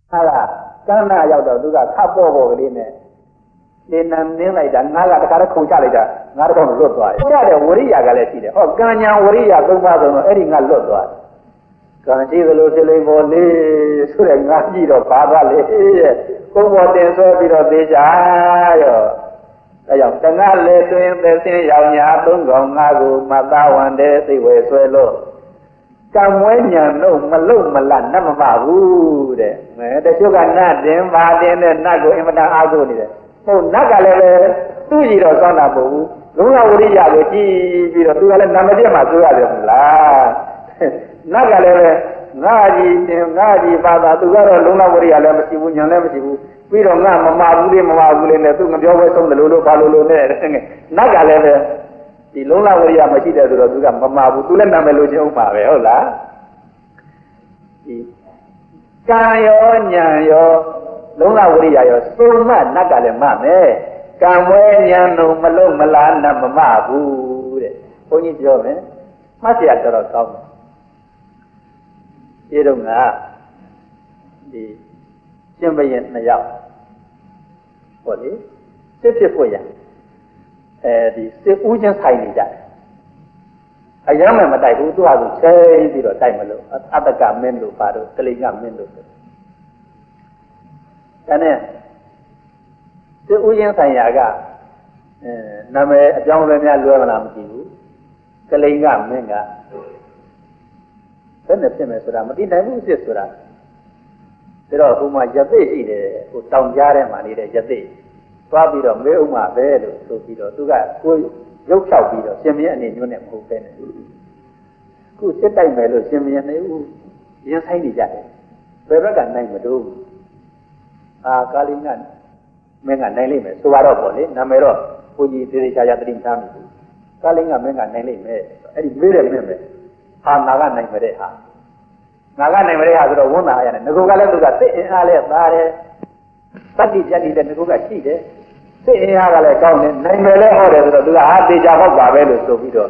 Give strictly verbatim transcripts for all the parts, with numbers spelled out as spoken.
ဟာလားကမ်းနာရောက်တော့သူကခပ်ပေါ်ပေါ်ကလေးနဲ့ဒီနန်းနင်းလိုက်တာငါးကတခါတည်းခုန်ချလိုက်တာငါးတစ်ခေါက်လွတ်သွားတယ်။အဲ့ဒါဝရိယကလည်းရှိတယ်။ဟောကံညာဝရိယသုံးပါးဆိုတော့အဲ့ဒီငါလွတ်သွားတယ်။ကံရှိသလိုဖြစ်လိမ့်ပေါ်လေဆိုတဲ့ငါကြည့်တော့ဘာသာလေရဲ့ကိုယ်ပေါ်တင်ဆွဲပြီးတော့သေးကြရောအဲကြောင့်တငါလေသွင်းသက်စင်းရောင်ညာသုံးကောင်ငါကိုမသားဝန်တဲ့သိဝဲဆွဲလို့ကံမွဲညာလို့မလုံမလတ်နတ်မမဘူးတဲ့။အဲတချို့ကနတ်တင်ပါတင်တဲ့နတ်ကိုအင်မတန်အားကိုးနေတယ်။ဟုတ်နတ်ကလည်းပဲသူ့ကြီးတော့စောင်းတာမဟုတ်ဘူး။လုံလဝရိယကိုကြည့်ပြီးတော့သူကလည်းနာမည်ပြတ်မှဆိုရတယ်မလား။နတ်ကလည်းပဲငါကြီးတင်ငါကြီးပါတာသူကတော့လုံလဝရိယလည်းမရှိဘူးညာလည်းမရှိဘူး။ပြီးတော့ငါမမဘူးလေးမမဘူးလေးနဲ့သူမပြောဘဲဆုံးတယ်လို့လို့ဘာလို့လို့နဲ့နတ်ကလည်းပဲဒီလုံးလဝရိယမရှိတဲ့ဆိုတော့သူကမမှာဘူးသူလည်းနာမည်လို့ချင်းဥပ္ပါပဲဟုတ်လားဒီကံရောညာရောလုံးလဝရိယရောစုံမနတ်ကလည်းမမယ်ကံဝဲညာလုံးမလုံးမလားနတ်မမဘူးတဲ့ဘုန်းကြီးပြောမယ်မှတ်เสียတော်တော်ကောင်းတယ်ဒီတော့ကဒီရှင်ဘရင်နှစ်ယောက်ဟောလေစစ်ဖြစ်ဖို့ရအဲဒီစစ်ဦးချင်းဆိုင်နေကြတယ်အရမ်းမှမတိုက်ဘူးသူ့ဟာသူချိန်ပြီးတော့တိုက်မလို့အတ္တကမင်းတို့ပါတော့ကလိကမင်းတို့ဒါနဲ့စစ်ဦးချင်းဆိုင်ရာကအဲနာမည်အကြောင်းလည်းများလွယ်မလားမကြည့်ဘူးကလိကမင်းကဘယ်နဲ့ဖြစ်မယ်ဆိုတာမသိနိုင်ဘူးစစ်ဆိုတာဒါတော့ဟိုမှာယသိရှိတယ်ဟိုတောင်ကြားထဲမှာနေတဲ့ယသိသွားပြီးတော့မဲဥမာပဲလို့ဆိုပြီးတော့သူကကိုရုပ်ဖြောက်ပြီးတော့ရှင်မင်းအနေညွှန်းနဲ့မဟုတ်ပဲနဲ့ခုစစ်တိုက်မယ်လို့ရှင်မင်းနေဦးရင်ဆိုင်နေကြတယ်ဘယ်ဘက်ကနိုင်မလို့အာကာလိကမင်းကနိုင်လိမ့်မယ်ဆိုတော့ပေါ့လေနာမည်တော့ဘုန်းကြီးသေသေးချာချာတတိထားမိဘူးကာလိကမင်းကနိုင်လိမ့်မယ်အဲ့ဒီမေးတယ်မင်းပဲဟာနာကနိုင်မယ်တဲ့ဟာနာကနိုင်မယ်တဲ့ဟာဆိုတော့ဝန်သားရတယ်ငကိုကလည်းသူကသိအင်အားလဲသားတယ်တတိပြတ်နေတဲ့ငကိုကရှိတယ်သိအင်အားကလည်းကောင်းတယ်နိုင်မယ်လဲဟောတယ်ဆိုတော့သူကဟာတေချာဟုတ်ပါပဲလို့ဆိုပြီးတော့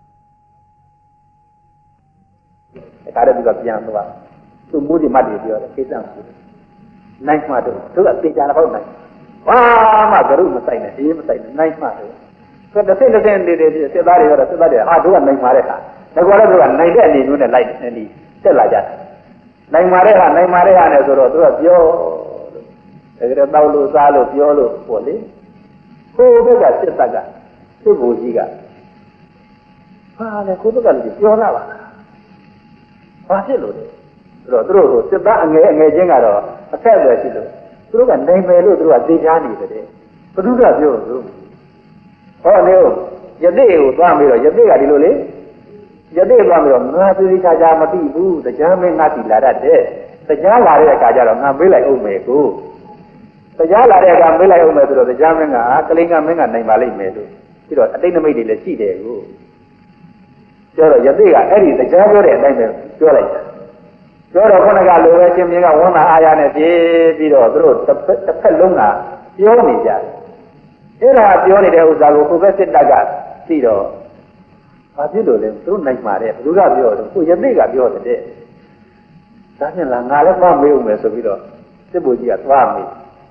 ဒါလည်းသူကပြန်သွားသူမိုးဒီမတ်တွေပြောတယ်ကိစ္စမရှိဘူးနိုင်မှတော့သူကတေချာတော့နိုင်ဘာမှကရုမဆိုင်နဲ့အေးမဆိုင်နဲ့နိုင်မှတော့ဆိုတော့တစ်စိတ်တစ်စိတ်နေတဲ့စစ်သားတွေရောစစ်သားတွေဟာတို့ကနိုင်ပါတဲ့ဟာဒါကြောင့်လည်းသူကနိုင်တဲ့အနေမျိုးနဲ့လိုက်နေဒီတက်လာကြတယ်နိုင်ပါတဲ့ဟာနိုင်ပါတဲ့ဟာနဲ့ဆိုတော့သူကပြောတကယ်တော့တောက်လို့စားလို့ပြောလို့ပေါ့လေကိုယ်ဘက်ကစစ်တပ်ကစစ်ဘိုလ်ကြီးကဟာလေကိုယ်ဘက်ကလည်းပြောလာပါလားဘာဖြစ်လို့လဲဆိုတော့သူတို့စစ်သားအငယ်အငယ်ချင်းကတော့အဆက်အသွယ်ရှိလို့သူတို့ကနိုင်မယ်လို့သူတို့ကသိချာနေတယ်ဘုသူကပြောလို့ဟောနေယသိကိုသွားပြီးတော့ယသိကဒီလိုလေယသိသွားပြီးတော့ငါသိသိချာချာမသိဘူးတရားမင်းငါသိလာတတ်တယ်တရားလာတဲ့အခါကျတော့ငါမေးလိုက်အောင်မယ်ကိုတရားလာတဲ့အခါမေးလိုက်အောင်မယ်ဆိုတော့တရားမင်းကကလိန်ကမင်းကနိုင်ပါလိမ့်မယ်လို့ပြီးတော့အတိတ်နမိတ်တွေလည်းရှိတယ်ကိုပြောတော့ယသိကအဲ့ဒီတရားပြောတဲ့အတိုင်းပဲပြောလိုက်တာပြောတော့ခုနကလိုပဲရှင်မင်းကဝန်သာအားရနဲ့ပြေးပြီးတော့သူတို့တစ်ဖက်တစ်ဖက်လုံးကပြောနေကြတယ်အဲ့ဒါပြောနေတဲ့ဥစ္စာကိုကိုယ်ပဲစစ်တပ်ကသိတော့ဘာဖြစ်လို့လဲသူတို့နိုင်မှာတဲ့ဘုရားပြောတော့ကိုယသိကပြောတဲ့ဒါဖြင့်လားငါလည်းသွားမေးဦးမယ်ဆိုပြီးတော့စစ်ဘုကြီးကသွားမေး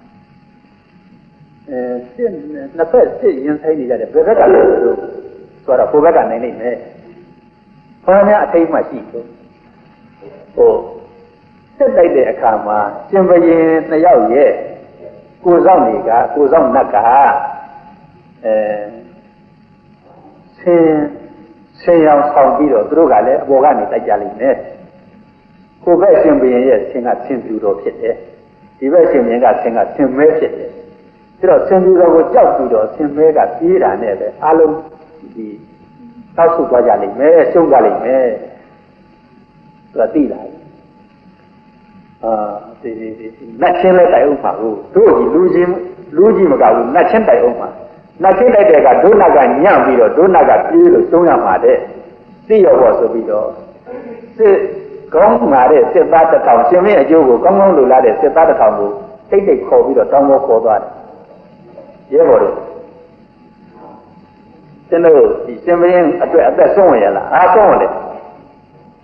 အဲစစ်နှစ်ဖက်စစ်ရင်ဆိုင်နေကြတယ်ဘယ်ဘက်ကလဲဆိုတော့ကိုယ်ဘက်ကနိုင်နေမယ်ဘာများအထိတ်မှရှိလို့ဟိုစစ်တိုက်တဲ့အခါမှာရှင်ဘရင်နှစ်ယောက်ရဲ့ကိုယ်ဆောင်တွေကကိုယ်ဆောင်နတ်ကအဲဆင်းဆင်းရောင်ဆောင်ပြီးတော့သူတို့ကလည်းအပေါ်ကနေတိုက်ကြလိမ့်မယ်ကိုယ်ဘက်ရှင်ဘရင်ရဲ့ဆင်းကဆင်းပြူတော်ဖြစ်တယ်ဒီဘက်ရှင်ဘရင်ကဆင်းကဆင်းမဲဖြစ်တယ်ဒါတော့ဆင်းပြူတော်ကိုကြောက်ပြီးတော့ဆင်းမဲကပြေးတာနဲ့ပဲအလုံးဒီတောက်ဆုသွားကြလိမ့်မယ်ရှုံးကြလိမ့်မယ်သူကသိလာတယ်အာဒီဒီဒီနတ်ချင်းလည်းတိုက်အောင်ပါဘူးတို့ကြီးလူချင်းလူကြီးမကဘူးနတ်ချင်းတိုက်အောင်ပါနတ်ချင်းတိုက်တဲ့ကဒုနတ်ကညံ့ပြီးတော့ဒုနတ်ကပြေးလို့ရှုံးရမှာတဲ့သိရောပေါ့ဆိုပြီးတော့စစ်ကောင်းလာတဲ့စစ်သားတစ်ထောင်ရှင်မင်းအကျိုးကိုကောင်းကောင်းလိုလားတဲ့စစ်သားတစ်ထောင်ကိုတိတ်တိတ်ခေါ်ပြီးတော့တောင်းပေါ်ခေါ်သွားတယ်ရဲဘော်တို့ကျင်းတို့ဒီရှင်မင်းအတွက်အသက်ဆုံးဝင်ရလားအားဆုံးဝင်တယ်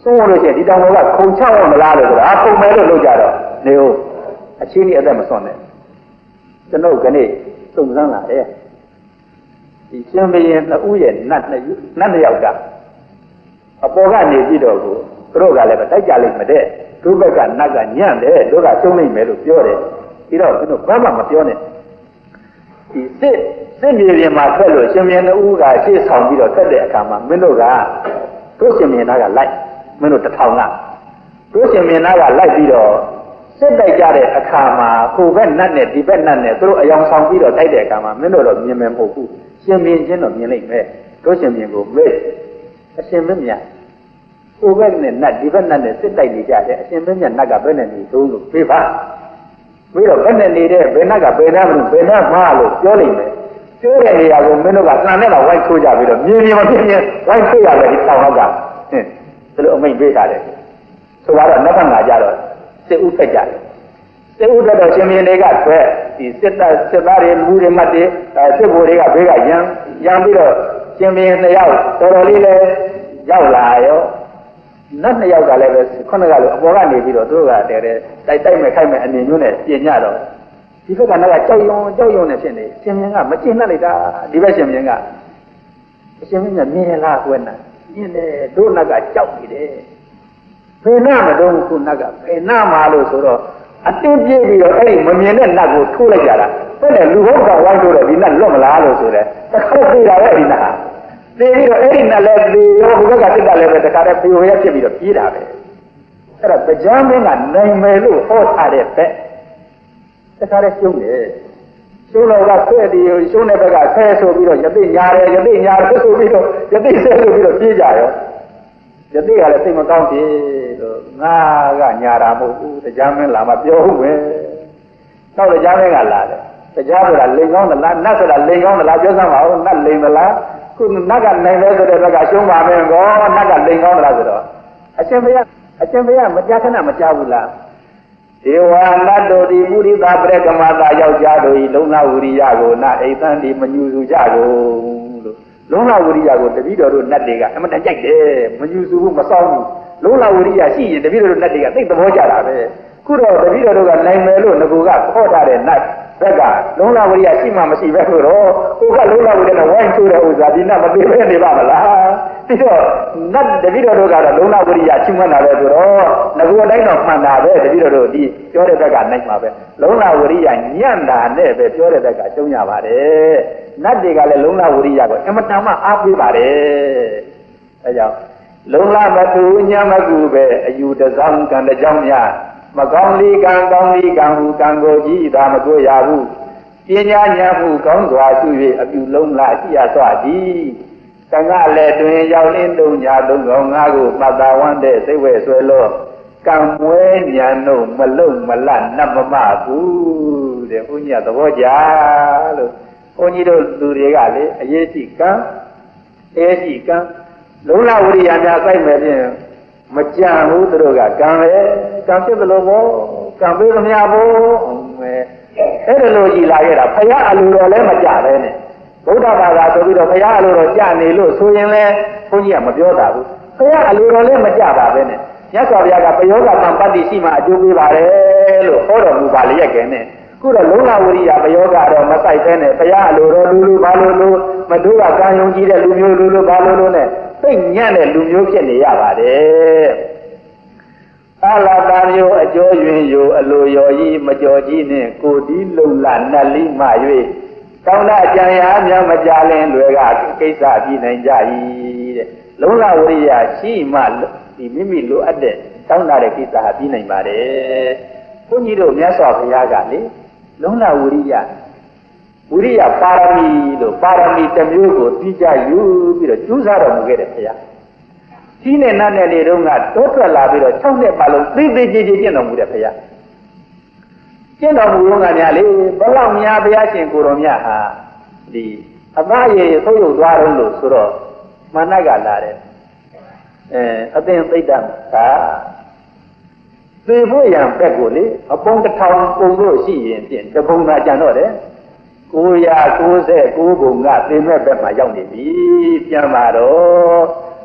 ဆုံးလို့ရှိရင်ဒီတောင်ပေါ်ကခုံချအောင်မလားလို့ဆိုတာခုံမဲလို့လုပ်ကြတော့နေဟုတ်အချင်းကြီးအသက်မစွန့်နဲ့ကျွန်တော်ကနေ့စုံစမ်းလာတယ်ဒီရှင်ဘရင်နှစ်ဦးရဲ့နတ်နှစ်နတ်နှစ်ယောက်ကအပေါ်ကနေပြီးတော့ကိုသူတို့ကလည်းတိုက်ကြလိမ့်မတဲ့သူ့ဘက်ကနတ်ကညံ့တယ်တို့ကရှုံးလိမ့်မယ်လို့ပြောတယ်ပြီးတော့သူတို့ဘာမှမပြောနဲ့ဒီစစ်စစ်မြေပြင်မှာထွက်လို့ရှင်ဘရင်နှစ်ဦးကရှေ့ဆောင်ပြီးတော့ထွက်တဲ့အခါမှာမင်းတို့ကတို့ရှင်ဘရင်သားကလိုက်မင်းတို့တစ်ထောင်ကတို့ရှင်ဘရင်သားကလိုက်ပြီးတော့စစ်တိုက်ကြတဲ့အခါမှာကိုဘက်နတ်နဲ့ဒီဘက်နတ်နဲ့သူတို့အယောင်ဆောင်ပြီးတော့တိုက်တဲ့အခါမှာမင်းတို့တော့မြင်မယ်မဟုတ်ဘူးရှင်ဘရင်ချင်းတော့မြင်လိမ့်မယ်တို့ရှင်ဘရင်ကိုမေ့အရှင်မင်းမြတ်ကိုဘက်နဲ့နတ်ဒီဘက်နတ်နဲ့စစ်တိုက်နေကြတယ်အရှင်မင်းမြတ်နတ်ကဘယ်နဲ့နေသုံးလို့ပြေးပါပြီးတော့ဘယ်နဲ့နေတဲ့ဘယ်နတ်ကဘယ်နတ်မလို့ဘယ်နတ်မှားလို့ပြောလိမ့်မယ်ပြောတဲ့နေရာကိုမင်းတို့ကတန်နဲ့တော့ဝိုင်းထိုးကြပြီးတော့မြင်မြင်မဖြစ်မြင်ဝိုင်းထိုးရတယ်ဒီထောင်တော့ကဟင်းဒီလိုအမိန့်ပေးထားတယ်ဆိုတော့နောက်ခါကြတော့စစ်ဥဖက်ကြတယ်စစ်ဥဖက်တော့ရှင်မင်းတွေကထွက်ဒီစစ်တပ်စစ်သားတွေလူတွေမှတ်တယ်စစ်ဘိုလ်တွေကဘေးကရန်ရန်ပြီးတော့ရှင်မင်းနှစ်ယောက်တော်တော်လေးလဲရောက်လာရောနတ်နှစ်ယောက်ကလည်းပဲခုနကလိုအပေါ်ကနေပြီးတော့သူတို့ကတဲတဲတိုက်တိုက်မဲ့ခိုက်မဲ့အနေမျိုးနဲ့ပြင်ညတော့ဒီဘက်ကနတ်ကကြောက်ရွံ့ကြောက်ရွံ့နေဖြစ်နေရှင်မင်းကမကျင်နဲ့လိုက်တာဒီဘက်ရှင်မင်းကအရှင်မင်းကမြင်လားကွယ်နာမြင်တယ်တို့နတ်ကကြောက်နေတယ်ဘယ်နာမတော့ခုနတ်ကဘယ်နာမှာလို့ဆိုတော့အတင်းပြေးပြီးတော့အဲ့ဒီမမြင်တဲ့နတ်ကိုထိုးလိုက်ကြတာတဲ့လေလူဘုံကဝိုင်းထိုးတယ်ဒီနတ်လွတ်မလားလို့ဆိုတယ်တစ်ခါပြေးတာပဲဒီနတ်ဟာပြေးပြီးတော့အဲ့ဒီနတ်လည်းပြေးရောဘုရားကတက်တယ်လည်းပဲတခါတည်းပြေဝရဖြစ်ပြီးတော့ပြေးတာပဲအဲ့တော့တရားမင်းကနိုင်မယ်လို့ဟောထားတဲ့ဘက်တခါတည်းရှုံးတယ်ရှုံးတော့ကဖဲ့ဒီရှုံးတဲ့ဘက်ကဆဲဆိုပြီးတော့ယသိညာတယ်ယသိညာတယ်ဆိုပြီးတော့ယသိဆဲဆိုပြီးတော့ပြေးကြရောယသိကလည်းစိတ်မကောင်းသေးလို့ငါကညာတာမဟုတ်ဘူးတရားမင်းလာမှပြောဦးမယ်နောက်တရားမင်းကလာတယ်တရားဆိုတာလိန်ကောင်းသလားနတ်ဆိုတာလိန်ကောင်းသလားပြောစမ်းပါဦးနတ်လိန်သလားခုနတ်ကနိုင်တယ်ဆိုတဲ့ဘက်ကရှုံးပါမယ်ကောနတ်ကလိန်ကောင်းသလားဆိုတော့အရှင်ဘုရားအရှင်ဘုရားမကြာခဏမကြောက်ဘူးလားဒေဝနတ်တို့ဒီပုရိသပရကမတာယောက်ျားတို့ဤလုံလဝိရိယကိုနအိသံဒီမညူစုကြကိုလို့လုံလဝိရိယကိုတပည့်တော်တို့နတ်တွေကအမတန်ကြိုက်တယ်မညူစုဘူးမစောင်းဘူးလုံလဝိရိယရှိရင်တပည့်တော်တို့နတ်တွေကသိသဘောကျတာပဲခုတော့တပည့်တော်တို့ကနိုင်မယ်လို့ငကူကခေါ်ထားတဲ့နတ်ဘက်ကလုံလဝိရိယရှိမှမရှိပဲဆိုတော့ကိုကလုံလဝိရိယနဲ့ဝိုင်းထိုးတဲ့ဥစ္စာဒီနတ်မသိဘဲနေပါမလားပြီးတော့နတ်တပည့်တော်တို့ကတော့လုံလဝိရိယချီးမွမ်းတာပဲဆိုတော့ငကူအတိုင်းတော့မှန်တာပဲတပည့်တော်တို့ဒီပြောတဲ့ဘက်ကနိုင်မှာပဲလုံလဝိရိယညံ့တာနဲ့ပဲပြောတဲ့ဘက်ကကျုံရပါတယ်နတ်တွေကလည်းလုံလဝိရိယကိုအမတန်မှအားပေးပါတယ်အဲကြောင့်လုံလမတူညံ့မကူပဲအယူတစောင်းကံတကြောင်းများမကောင်းလေးကံကောင်းလေးကံဟုကံကိုကြည့်သာမတွေ့ရဘူးပညာဉာဏ်ဟုကောင်းစွာရှိ၍အပြုလုံးလားရှိရစွာသည်သံဃာလည်းတွင်ရောက်လင်းတုံညာသုံးကောင်ငါးကိုမှတ်သားဝမ်းတဲ့စိတ်ဝဲဆွဲလို့ကံမွဲဉာဏ်တို့မလုံမလတ်နတ်မမဘူးတဲ့ဘုန်းကြီးကသဘောကျလို့ဘုန်းကြီးတို့လူတွေကလေအရေးရှိကံအဲရှိကံလုံလဝိရိယများစိုက်မယ်ဖြင့်မကြံဘူးသူတို့ကကံပဲကံဖြစ်သလိုပေါ့ကံပေးသမျှပေါ့အဲ့ဒါလိုကြည်လာခဲ့တာဖရာအလိုတော်လည်းမကြပဲနဲ့ဗုဒ္ဓဘာသာဆိုပြီးတော့ဖရာအလိုတော်ကြနေလို့ဆိုရင်လည်းဘုန်းကြီးကမပြောတာဘူးဖရာအလိုတော်လည်းမကြပါပဲနဲ့မြတ်စွာဘုရားကပယောဂတံပတ္တိရှိမှအကျိုးပေးပါတယ်လို့ဟောတော်မူပါလျက်ကဲနဲ့ခုတော့လုံလဝိရိယပယောဂတော့မဆိုင်ပဲနဲ့ဖရာအလိုတော်လူလူဘာလို့လို့မတို့ကကံယုံကြည်တဲ့လူမျိုးလူလူဘာလို့လို့နဲ့သိညံ့တဲ့လူမျိုးဖြစ်နေရပါတယ်အလာတာမျိုးအကျော်ရွင်ရိုအလိုရော်ကြီးမကြော်ကြီးနဲ့ကိုဒီလုံလနတ်လိမှ၍တောင်းတကြံရာများမကြလင်းတွေကကိစ္စပြည်နိုင်ကြ၏တဲ့လုံလဝိရိယရှိမှဒီမိမိလိုအပ်တဲ့တောင်းတတဲ့ကိစ္စဟာပြည်နိုင်ပါတယ်ဘုန်းကြီးတို့မြတ်စွာဘုရားကလေလုံလဝိရိယဝိရိယပါရမီလို့ပါရမီတစ်မျိုးကိုပြီးကြယူပြီးတော့ကျူးစားတော်မူခဲ့တယ်ဘုရားဒီနဲ့နတ်နဲ့နေတော့ကတိုးထွက်လာပြီးတော့၆နှစ်ပတ်လုံးသိသိကြည်ကြည်ကျင့်တော်မူတဲ့ဘုရားကျင့်တော်မူတော့ကများလေဘလောက်များဘုရားရှင်ကိုတော်မြတ်ဟာဒီအသားရည်ထုတ်ရုပ်သွားတော့လို့ဆိုတော့မာနကလာတယ်အဲအသင်သိတ္တသာသေဖို့ရန်ဘက်ကိုလေအပုံတစ်ထောင်ပုံလို့ရှိရင်ဖြင့်တပုံသာကြံတော့တယ်ကိုရာကိုးဆယ်ကိုးပုံကသေမဲ့ဘက်မှာရောက်နေပြီပြန်ပါတော့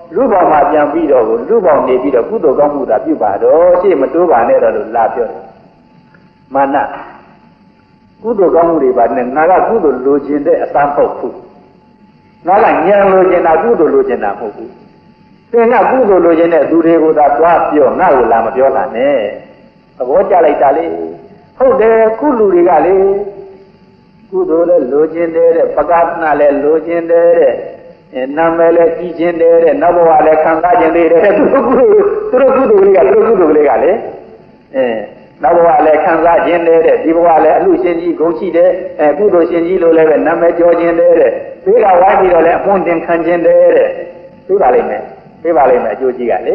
လူပေါင်းမှာပြန်ပြီးတော့ကိုလူပေါင်းနေပြီးတော့ကုသိုလ်ကောင်းမှုသာပြုပါတော့ရှေ့မတိုးပါနဲ့တော့လို့လာပြောတယ်မာနကုသိုလ်ကောင်းမှုတွေပါနဲ့ငါကကုသိုလ်လိုချင်တဲ့အစမ်းပုတ်ဘူးငါကဉာဏ်လိုချင်တာကုသိုလ်လိုချင်တာမဟုတ်ဘူးသင်ကကုသိုလ်လိုချင်တဲ့သူတွေကိုသာသွားပြောငါ့ကိုလာမပြောတာနဲ့သဘောကျလိုက်တာလေဟုတ်တယ်ကုလူတွေကလေကုသိုလ်လည်းလိုချင်တယ်တဲ့ပကသနာလည်းလိုချင်တယ်တဲ့နာမည်လည်းကြည်ချင်တယ်တဲ့နောက်ဘဝလည်းခံစားခြင်းတွေတဲ့သူတို့ကုသူတို့ကုသိုလ်တွေကသူတို့ကုသိုလ်တွေကလေအဲနောက်ဘဝလည်းခံစားခြင်းတွေတဲ့ဒီဘဝလည်းအလှရှင်ကြီးဂုဏ်ရှိတယ်အဲကုသိုလ်ရှင်ကြီးလို့လည်းပဲနာမည်ကျော်ခြင်းတယ်တဲ့ဘေးကဝိုင်းပြီးတော့လည်းအပွင့်တင်ခံခြင်းတယ်တဲ့သိပါလိမ့်မယ်သိပါလိမ့်မယ်အကျိုးကြီးကလေ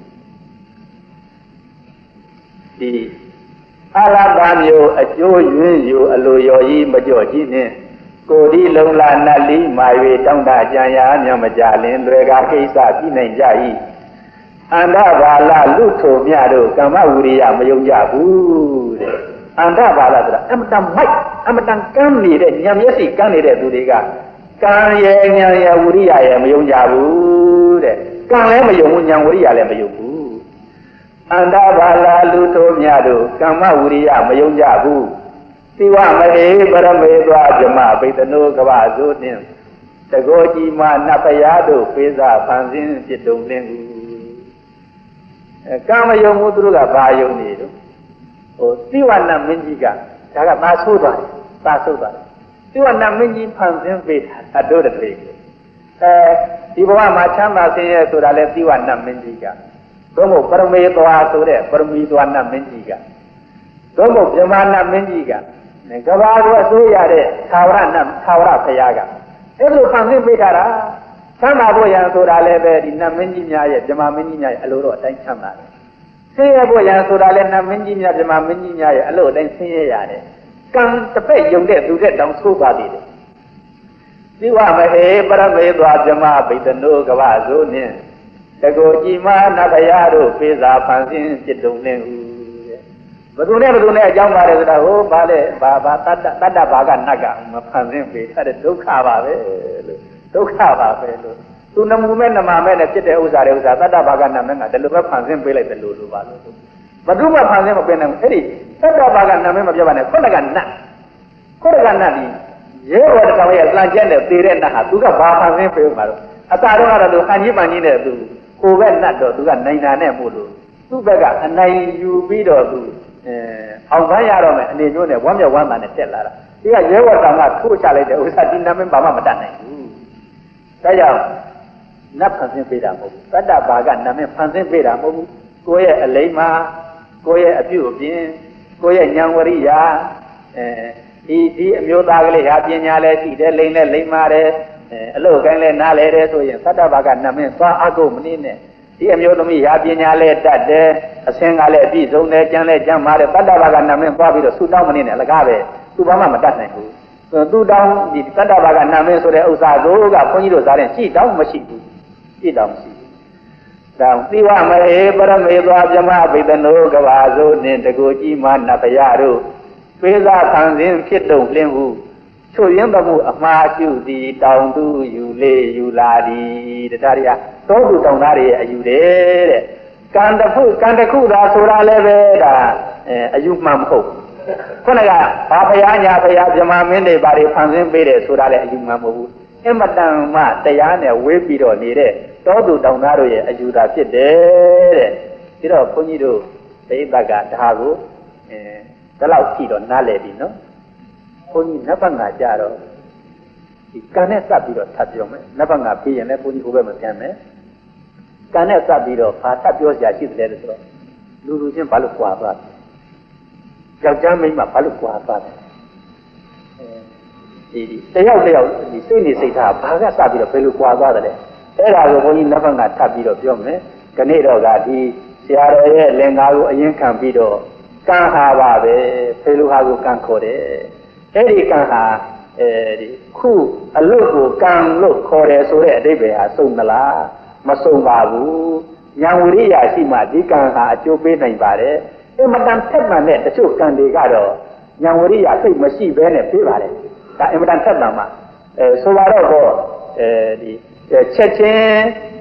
ဒီအလားတာမျိုးအကျိုးရင်းယူအလိုရော်ကြီးမကြော့ကြီးနဲ့ကိုဒီလုံလာနတ်လီမာ၍တောင်းတကြံရာမြောင်မကြလင်လွယ်ကားကိစ္စပြီးနိုင်ကြ၏အန္တဘာလလူထုမြတို့ကမ္မဝိရိယမယုံကြဘူးတဲ့အန္တဘာလဆိုတာအမတန်မိုက်အမတန်ကမ်းနေတဲ့ညံမျက်စိကမ်းနေတဲ့သူတွေကကံရဲ့ဉာဏ်ရဲ့ဝိရိယရဲ့မယုံကြဘူးတဲ့ကံလည်းမယုံဘူးဉာဏ်ဝိရိယလည်းမယုံဘူးအန္တဘာလလူထုမြတို့ကမ္မဝိရိယမယုံကြဘူးသီဝမဟေပရမေသွားဇမဘိတနောကဗဇုနှင့်တကောကြီးမနတ်ဖရာတို့ပေးစာဖန်ဆင်းဖြစ်တုံလင်းကူအဲကာမယုံမှုသူတို့ကဘာယုံနေတော့ဟိုသီဝနမင်းကြီးကဒါကသာဆိုးသွားတယ်သာဆိုးသွားတယ်သီဝနမင်းကြီးဖန်ဆင်းပေးတာအတို့တည်းအဲဒီဘဝမှာချမ်းသာဆင်းရဲဆိုတာလဲသီဝနမင်းကြီးကဘုမို့ပရမေသွားဆိုတဲ့ပရမီသွားနမင်းကြီးကဘုမို့ဗြဟ္မာနမင်းကြီးကကဘာကိုအစိုးရတဲ့သာဝရနတ်သာဝရဘုရားကအဲ့လိုဖန်ဆင်းပေးထားတာချမ်းသာဖို့ရန်ဆိုတာလည်းပဲဒီနတ်မင်းကြီးများရဲ့ဗြဟ္မာမင်းကြီးများရဲ့အလိုတော်အတိုင်းချမ်းသာတယ်ဆင်းရဲဖို့ရန်ဆိုတာလည်းနတ်မင်းကြီးများဗြဟ္မာမင်းကြီးများရဲ့အလိုအတိုင်းဆင်းရဲရတယ်ကံတစ်ဖက်ယုံတဲ့သူတဲ့တောင်ဆိုးပါသေးတယ်သီဝမဟေပရမေသွားဗြဟ္မာဘိတနောကဗဇုနှင့်တကောကြီးမနတ်ဘုရားတို့ပေးစာဖန်ဆင်းဖြစ်တုံလင်းဟုဘယ်သူနဲ့ဘယ်သူနဲ့အကြောင်းပါတယ်ဆိုတာဟိုဘာလဲဘာဘာတတ္တတတ္တဘာကနတ်ကမဖန်ဆင်းပေးတဲ့ဒုက္ခပါပဲလို့ဒုက္ခပါပဲလို့သူနမူမဲ့နမမဲ့နဲ့ဖြစ်တဲ့ဥစ္စာတွေဥစ္စာတတ္တဘာကနတ်မဲ့ကဒီလိုပဲဖန်ဆင်းပေးလိုက်တယ်လို့လို့ပါလို့ဘယ်သူမှဖန်ဆင်းမပေးနိုင်ဘူးအဲ့ဒီတတ္တဘာကနတ်မဲ့မပြောပါနဲ့ခုနကနတ်ခုနကနတ်ဒီရဲဘော်တကောင်ရဲ့လှန်ကျက်နဲ့သေတဲ့နတ်ဟာသူကဘာဖန်ဆင်းပေးမှာတော့အတာတော့ကတော့သူဟန်ကြီးပန်ကြီးနဲ့သူကိုယ်ပဲနတ်တော့သူကနိုင်တာနဲ့မို့လို့သူ့ဘက်ကအနိုင်ယူပြီးတော့သူအဲအောင်ပန်းရတော့မယ်အနေမျိုးနဲ့ဝမ်းမြောက်ဝမ်းသာနဲ့တက်လာတာဒီကရဲဝတ်တော်ကထိုးချလိုက်တဲ့ဥစ္စာဒီနာမည်ဘာမှမတတ်နိုင်ဘူးဒါကြောင့်နတ်ဖန်ဆင်းပေးတာမဟုတ်ဘူးတတ္တဘာကနာမည်ဖန်ဆင်းပေးတာမဟုတ်ဘူးကိုယ့်ရဲ့အလိမ္မာကိုယ့်ရဲ့အပြုအပြင်ကိုယ့်ရဲ့ဉာဏ်ဝရိယအဲဒီဒီအမျိုးသားကလေးဟာပညာလည်းရှိတယ်လိမ့်လည်းလိမ္မာတယ်အဲအလို့ကိုင်းလည်းနားလဲတယ်ဆိုရင်တတ္တဘာကနာမည်သွားအကုန်မနည်းနဲ့ဒီအမျိုးသမီးရာပညာလည်းတတ်တယ်အစင်းကလည်းအပြည့်စုံတယ်ကျန်လည်းကျန်ပါတယ်တတ္တဘာကနာမည်သွားပြီးတော့ဆူတောင်းမနေနဲ့အလကားပဲသူဘာမှမတတ်နိုင်ဘူးသူတောင်းဒီတတ္တဘာကနာမည်ဆိုတဲ့ဥစ္စာကိုကဘုန်းကြီးတို့စားတဲ့ရှိတောင်းမရှိဘူးရှိတောင်းမရှိဘူးဒါသီဝမဟေပရမေသွားဗြဟ္မာဘိတနောကဘာဇုနှင့်တကူကြီးမနတ်ဘုရားတို့ပေးစာဖန်ဆင်းဖြစ်တုံလင်းဟုချွတ်ရင်းသမှုအမှားပြုသည်တောင်သူယူလေယူလာသည်တရားရသောသူတောင်သားတွေရဲ့အယူတဲ့တဲ့ကံတစ်ခုကံတစ်ခုသာဆိုတာလည်းပဲဒါအဲအယူမှန်မဟုတ်ခုနကဘာဖရာညာဖရာဗြဟ္မာမင်းတွေဘာတွေဖန်ဆင်းပေးတယ်ဆိုတာလည်းအယူမှန်မဟုတ်ဘူးအမတန်မှတရားနဲ့ဝေးပြီးတော့နေတဲ့သောသူတောင်သားတို့ရဲ့အယူသာဖြစ်တယ်တဲ့ပြီးတော့ဘုန်းကြီးတို့သိသကဒါကိုအဲဒါလောက်ကြည့်တော့နားလည်ပြီနော်ဘုန်းကြီးနတ်ဘငါကြတော့ဒီကံနဲ့စပ်ပြီးတော့ထပ်ပြောမယ်နတ်ဘငါပြီးရင်လည်းဘုန်းကြီးဟိုဘက်မှာပြန်မယ်ကံနဲ့စပ်ပြီးတော့ဘာထပ်ပြောစရာရှိတယ်လဲဆိုတော့လူလူချင်းဘာလို့ကြွားသွားယောက်ျားမိန်းမဘာလို့ကြွားသွားတယ်အဲဒီတယောက်တယောက်ဒီစိတ်နေစိတ်ထားဘာကစပ်ပြီးတော့ဘယ်လိုကြွားသွားတယ်လဲအဲ့ဒါကိုဘုန်းကြီးနတ်ဘငါထပ်ပြီးတော့ပြောမယ်ခဏတော့ကဒီဆရာတော်ရဲ့လင်္ကာကိုအရင်ခံပြီးတော့ကံဟာပါပဲဖေလူဟာကိုကံခေါ်တယ်အဲ့ဒီကံဟာအဲဒီခုအလုတ်ကိုကံလို့ခေါ်တယ်ဆိုတဲ့အဓိပ္ပာယ်ဟာစုံသလားမစုံပါဘူးဉာဏ်ဝိရိယရှိမှဒီကံဟာအကျိုးပေးနိုင်ပါတယ်အင်မတန်ထက်မှန်တဲ့တချို့ကံတွေကတော့ဉာဏ်ဝိရိယစိတ်မရှိဘဲနဲ့ပေးပါတယ်ဒါအင်မတန်ထက်မှန်မှအဲဆိုပါတော့ကောအဲဒီချက်ချင်း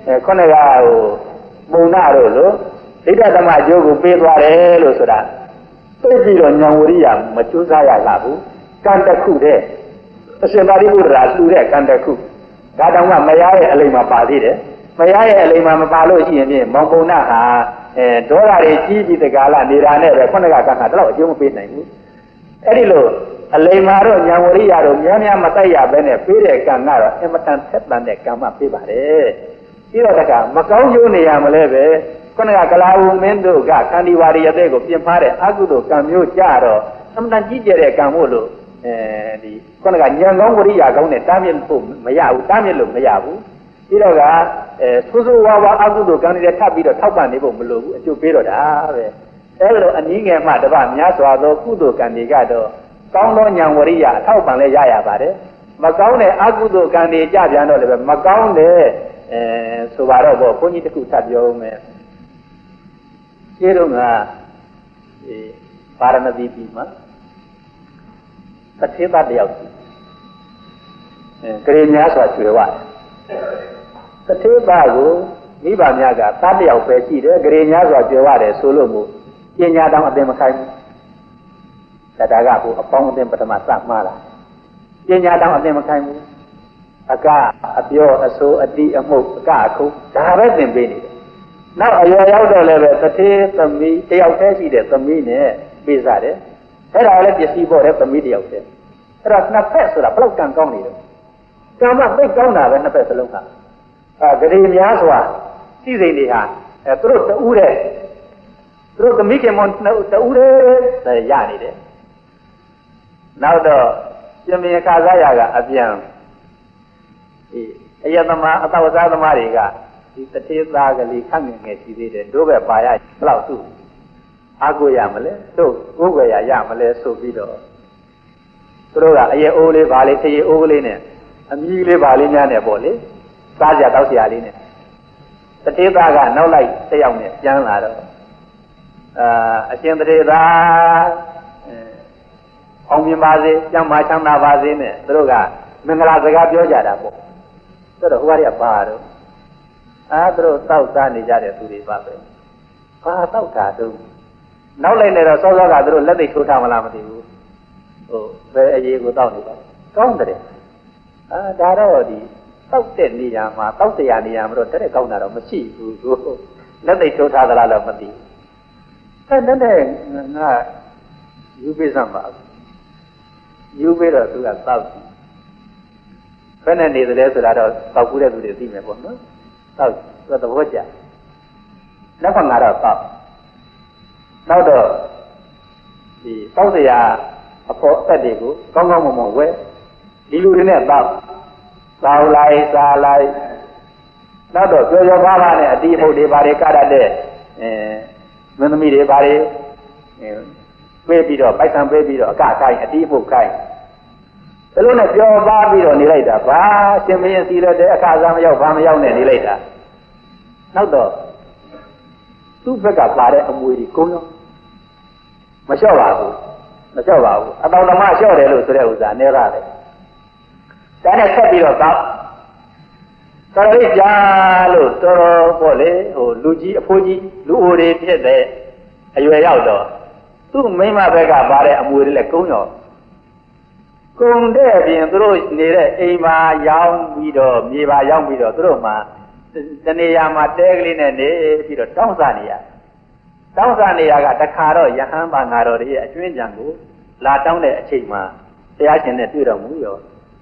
ခုနကဟိုမုံနာတို့လို့ဒိဋ္ဌသမအကျိုးကိုပေးသွားတယ်လို့ဆိုတာသိပြီးတော့ဉာဏ်ဝရိယမကျိုးစားရလာဘူးကံတစ်ခုတည်းအရှင်သာရိပုတ္တရာလှူတဲ့ကံတစ်ခုဒါတောင်မှမရရဲ့အလိမ္မာပါသေးတယ်မရရဲ့အလိမ္မာမပါလို့ရှိရင်ဖြင့်မောင်ပုံနာဟာအဲဒေါသတွေကြီးပြီးတကားလာနေတာနဲ့ပဲခုနကကံဟာတော့အကျိုးမပေးနိုင်ဘူးအဲ့ဒီလိုအလိမ္မာတို့ဉာဏ်ဝရိယတို့များများမတိုက်ရဘဲနဲ့ပေးတဲ့ကံကတော့အမတန်ဆက်တန်တဲ့ကံမှပေးပါတယ်ပြီးတော့တကမကောင်းကျိုးနေရမလဲပဲခုနကကလာဝမင်းတို့ကခန္ဒီဝါရီရတဲ့ကိုပြင်ဖားတဲ့အကုသိုလ်ကံမျိုးကြတော့အမတန်ကြီးကျယ်တဲ့ကံမို့လို့အဲဒီခုနကဉာဏ်ကောင်းဝရိယကောင်းနဲ့တားမြစ်ဖို့မရဘူးတားမြစ်လို့မရဘူးပြီးတော့ကအဲဆိုးဆိုးဝါးဝါအကုသိုလ်ကံတွေထပ်ပြီးတော့ထောက်ပံ့နေဖို့မလိုဘူးအကျိုးပေးတော့တာပဲအဲလိုအနည်းငယ်မှတပတ်များစွာသောကုသိုလ်ကံတွေကတော့ကောင်းသောဉာဏ်ဝရိယအထောက်ပံ့လည်းရရပါတယ်မကောင်းတဲ့အကုသိုလ်ကံတွေကြပြန်တော့လည်းပဲမကောင်းတဲ့အဲဆိုပါတော့ဘုန်းကြီးတခုထပ်ပြောမယ်ခြေတော့ကဒီပါရမတိပြီမှာသတိပတ်တယောက်ရှိအဲကြရေများစွာကျွေဝသတိပတ်ကိုမိဘများကသတ်တယောက်ပဲရှိတယ်ကြရေများစွာကျွေဝတယ်ဆိုလို့မို့ပညာတောင်အသင်မခိုင်းဘူးဒါကကိုအပေါင်းအသင်ပထမစမှားလာပညာတောင်အသင်မခိုင်းဘူးအကအပြောအဆိုးအတိအမှုအကအခုဒါပဲသင်ပေးနေတယ်နောက်အရွယ်ရောက်တော့လည်းပဲသတိသမီးတယောက်တည်းရှိတဲ့သမီးနဲ့ပေးစားတယ်အဲ့ဒါလည်းပစ္စည်းပေါ်တဲ့သမီးတယောက်တည်းအဲ့တော့နှစ်ဖက်ဆိုတာဘယ်လောက်ကံကောင်းနေတယ်ကံမသိကောင်းတာပဲနှစ်ဖက်စလုံးကအာဂရေများစွာစိစိတ်တွေဟာအဲသူတို့တူးတဲ့သူတို့သမီးခင်မတူးတဲ့ရနေတယ်နောက်တော့ပြင်မြင်ခါစားရကအပြန်ဒီအယတမအတဝစားသမားတွေကဒီတတိသားကလေးခန့်ငယ်ငယ်ရှိသေးတယ်တို့ပဲပါရဘယ်လောက်သူ့အားကိုရမလဲတို့ကိုယ်ွယ်ရရမလဲဆိုပြီးတော့သူတို့ကအရေအိုးလေးဗာလေးထရေအိုးလေးနဲ့အမြည်လေးဗာလေးများနဲ့ပေါ့လေစားကြတောက်เสียလေးနဲ့တတိသားကနောက်လိုက်တစ်ယောက်နဲ့ပြန်လာတော့အာအရှင်တတိသားအောင်မြင်ပါစေကျမ်းမာချမ်းသာပါစေနဲ့သူတို့ကမင်္ဂလာစကားပြောကြတာပေါ့ဆိုတော့ဟိုကတည်းကပါတော့အာသူတို့တောက်စားနေကြတဲ့သူတွေပါပဲဘာတောက်တာတုံးနောက်လိုက်နေတော့စောစောကသူတို့လက်သိထိုးထားမလားမသိဘူးဟိုဘယ်အရေးကိုတောက်နေပါကောင်းတယ်အာဒါတော့ဒီတောက်တဲ့နေရာမှာတောက်တရားနေရာမှာတော့တဲ့ကောင်းတာတော့မရှိဘူးလက်သိထိုးထားသလားတော့မသိဘူးအဲနဲ့ငါယူပေးစမ်းပါယူပေးတော့သူကတောက်ဘယ်နဲ့နေသလဲဆိုတာတော့တောက်ကူးတဲ့သူတွေသိမယ်ပေါ့နော်တောက်သူသဘောကျနောက်ခါငါတော့တောက်နောက်တော့ဒီတောက်စရာအဖို့အသက်တွေကိုကောင်းကောင်းမွန်မွန်ဝဲဒီလူတွေနဲ့တောက်တောက်လိုက်စားလိုက်နောက်တော့ကြောကြောပါးပါးနဲ့အတိအဖို့တွေဘာတွေကရတဲ့အဲမင်းသမီးတွေဘာတွေပေးပြီးတော့ပိုက်ဆံပေးပြီးတော့အကကိုင်းအတိအဖို့ကိုင်းဘယ်လိုနဲ့ပြောပါပြီးတော့နေလိုက်တာဘာရှင်မင်းစီရတဲ့အခါစားမရောက်ဘာမရောက်နဲ့နေလိုက်တာနောက်တော့သူ့ဘက်ကပါတဲ့အမွေကြီးကုန်းရောမလျှော့ပါဘူးမလျှော့ပါဘူးအတောင်ဓမ္မလျှော့တယ်လို့ဆိုတဲ့ဥစ္စာနေရတယ်ဒါနဲ့ဆက်ပြီးတော့တောက်တော်လေးကြာလို့တော်တော်ပေါ့လေဟိုလူကြီးအဖိုးကြီးလူအိုတွေဖြစ်တဲ့အရွယ်ရောက်တော့သူ့မိမဘက်ကပါတဲ့အမွေတွေလည်းကုန်းရောကုံတဲ့အပြင်သူတို့နေတဲ့အိမ်မှာရောက်ပြီးတော့မြေပါရောက်ပြီးတော့သူတို့မှာတနေရာမှာတဲကလေးနဲ့နေပြီးတော့တောင်းစားနေရတောင်းစားနေရကတခါတော့ယဟန်ဘာငါတော်ရဲ့အကျွင်းကြံကိုလာတောင်းတဲ့အချိန်မှာတရားရှင်နဲ့တွေ့တော်မူရော